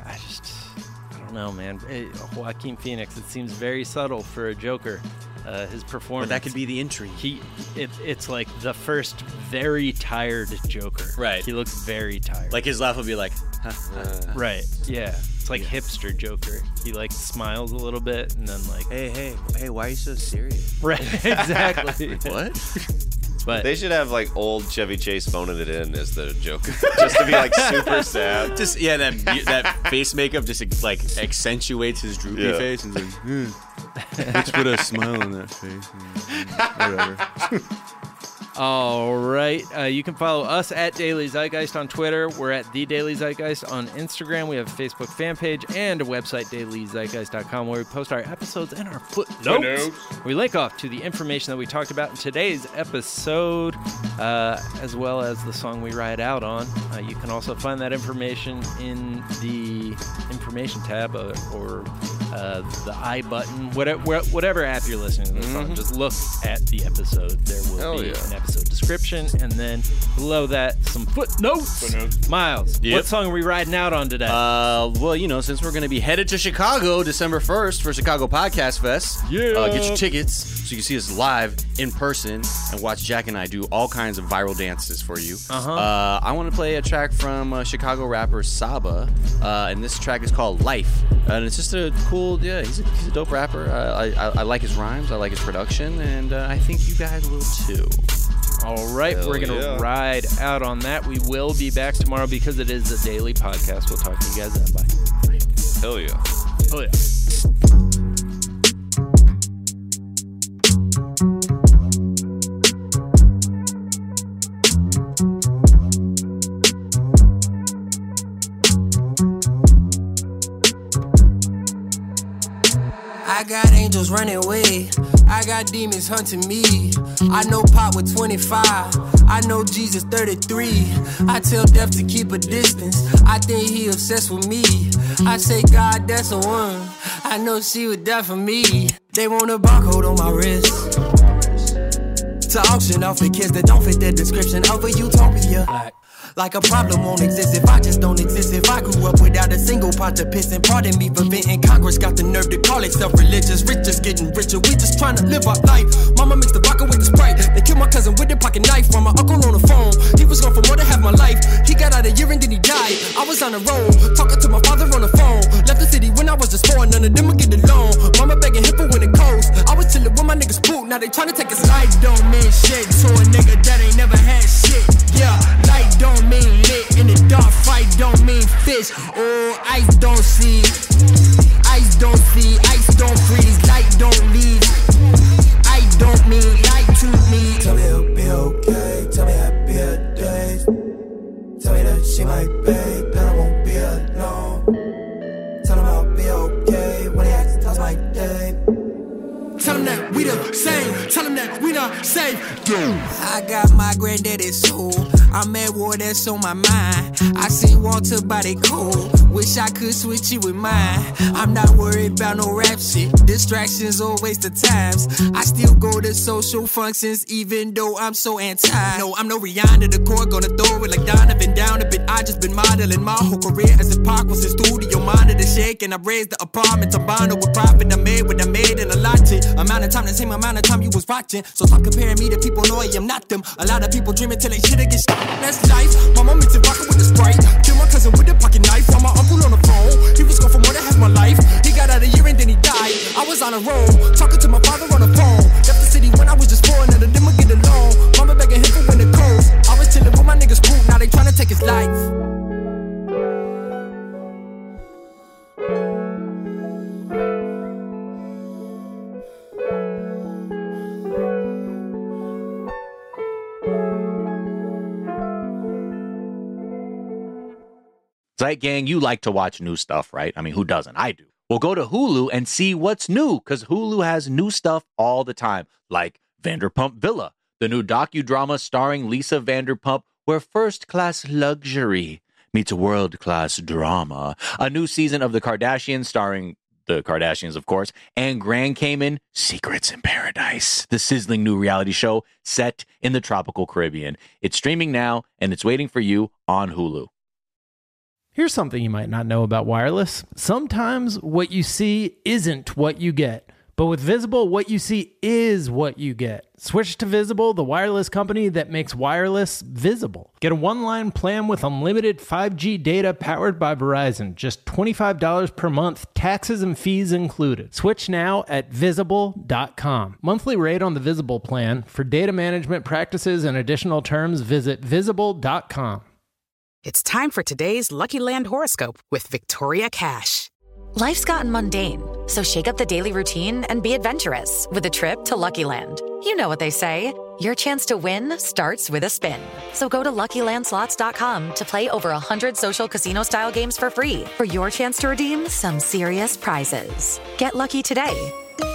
don't know, man. Joaquin Phoenix, it seems very subtle for a Joker. His performance. But that could be the intrigue. It's like the first very tired Joker. Right. He looks very tired. Like his laugh would be like, right. Yeah. It's like hipster Joker. He like smiles a little bit and then like, hey, why are you so serious? right. Exactly. What? But They should have like old Chevy Chase phoning it in as the Joker, just to be like super sad. Just that face makeup just like accentuates his droopy face and like, let's put a smile on that face. Whatever. all right. You can follow us at Daily Zeitgeist on Twitter. We're at The Daily Zeitgeist on Instagram. We have a Facebook fan page and a website, dailyzeitgeist.com, where we post our episodes and our footnotes. We link off to the information that we talked about in today's episode, as well as the song we ride out on. You can also find that information in the information tab or the I button, whatever app you're listening to this on. Just look at the episode. There will be an episode description, and then below that, some footnotes. Miles, what song are we riding out on today? Well, since we're going to be headed to Chicago December 1st for Chicago Podcast Fest, get your tickets so you can see us live in person and watch Jack and I do all kinds of viral dances for you. I want to play a track from Chicago rapper Saba, and this track is called Life. And it's just a cool, he's a dope rapper. I like his rhymes, I like his production, and I think you guys will too. All right, we're going to ride out on that. We will be back tomorrow because it is a daily podcast. We'll talk to you guys then. Bye. Hell yeah. Oh, yeah. I got angels running away. I got demons hunting me. I know Pop with 25. I know Jesus 33. I tell death to keep a distance. I think he obsessed with me. I say, God, that's a one. I know she would die for me. They want a barcode on my wrist to auction off the kids that don't fit the description of a utopia. Like a problem won't exist if I just don't exist. If I grew up without a single pot to piss and pardon me for venting. Congress got the nerve to call itself religious. Rich just getting richer, we just trying to live our life. Mama mixed the vodka with the Sprite. They killed my cousin with a pocket knife. From my uncle on the phone, he was gone for more than half my life. He got out a year and then he died. I was on the road, talking to my father on the phone. Left the city when I was just born, none of them would get along. Mama begging him for when it coast. I was chilling with my niggas poop, now they trying to take his life. Don't mean shit to a nigga that ain't never had shit. Yeah, light don't mean lit. In the dark fight don't mean fish. Oh, ice don't see. Ice don't see. Ice don't freeze. Light don't leave. I don't mean light to me. Tell me it'll be okay. Tell me happier days. Tell me that she my babe, that I won't be alone. Tell him I'll be okay when he asks how's my day. Tell him that we the same. Tell him that we not safe. I got my granddaddy's soul. I'm at war, that's on my mind. I see Walter body cold. Wish I could switch it with mine. I'm not worried about no rap shit. Distractions or waste of times. I still go to social functions even though I'm so anti. No, I'm no Rihanna, the core gonna throw it like Donovan down a bit. I just been modeling my whole career as if Park was in studio. Monitor shaking, I raised the apartment to bond with profit. I made what I made in a lot of amount of time, the same amount of time you was watching. So stop comparing me to people, know I am not them. A lot of people dreaming till they shit get shit. That's life. My mom mixed vodka with the Sprite. Killed my cousin with a pocket knife. While my uncle on the phone, he was gone for more than half my life. He got out a year and then he died. I was on a road, talking to my father on the phone. Left the city when I was just born, none of them would get along. Mama begging him for when it coast. I was chilling with my niggas group, now they trying to take his life. Zeit Gang, you like to watch new stuff, right? I mean, who doesn't? I do. Well, go to Hulu and see what's new, because Hulu has new stuff all the time, like Vanderpump Villa, the new docudrama starring Lisa Vanderpump, where first-class luxury meets world-class drama. A new season of The Kardashians starring the Kardashians, of course, and Grand Cayman, Secrets in Paradise, the sizzling new reality show set in the tropical Caribbean. It's streaming now, and it's waiting for you on Hulu. Here's something you might not know about wireless. Sometimes what you see isn't what you get. But with Visible, what you see is what you get. Switch to Visible, the wireless company that makes wireless visible. Get a one-line plan with unlimited 5G data powered by Verizon. Just $25 per month, taxes and fees included. Switch now at Visible.com. Monthly rate on the Visible plan. For data management practices and additional terms, visit Visible.com. It's time for today's Lucky Land horoscope with Victoria Cash. Life's gotten mundane, so shake up the daily routine and be adventurous with a trip to Lucky Land. You know what they say, your chance to win starts with a spin. So go to LuckyLandSlots.com to play over 100 social casino-style games for free for your chance to redeem some serious prizes. Get lucky today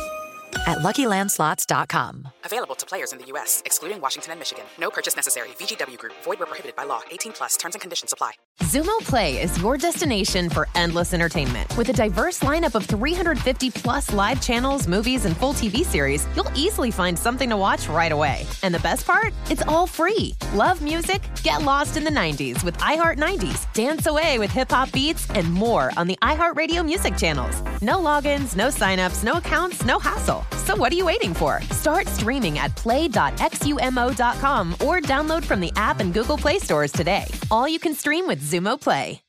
at LuckyLandSlots.com. Available to players in the U.S., excluding Washington and Michigan. No purchase necessary. VGW Group. Void where prohibited by law. 18+. Terms and conditions apply. Xumo Play is your destination for endless entertainment. With a diverse lineup of 350-plus live channels, movies, and full TV series, you'll easily find something to watch right away. And the best part? It's all free. Love music? Get lost in the 90s with iHeart 90s. Dance away with hip-hop beats and more on the iHeartRadio music channels. No logins, no signups, no accounts, no hassle. So what are you waiting for? Start streaming at play.xumo.com or download from the app and Google Play stores today. All you can stream with Xumo Play.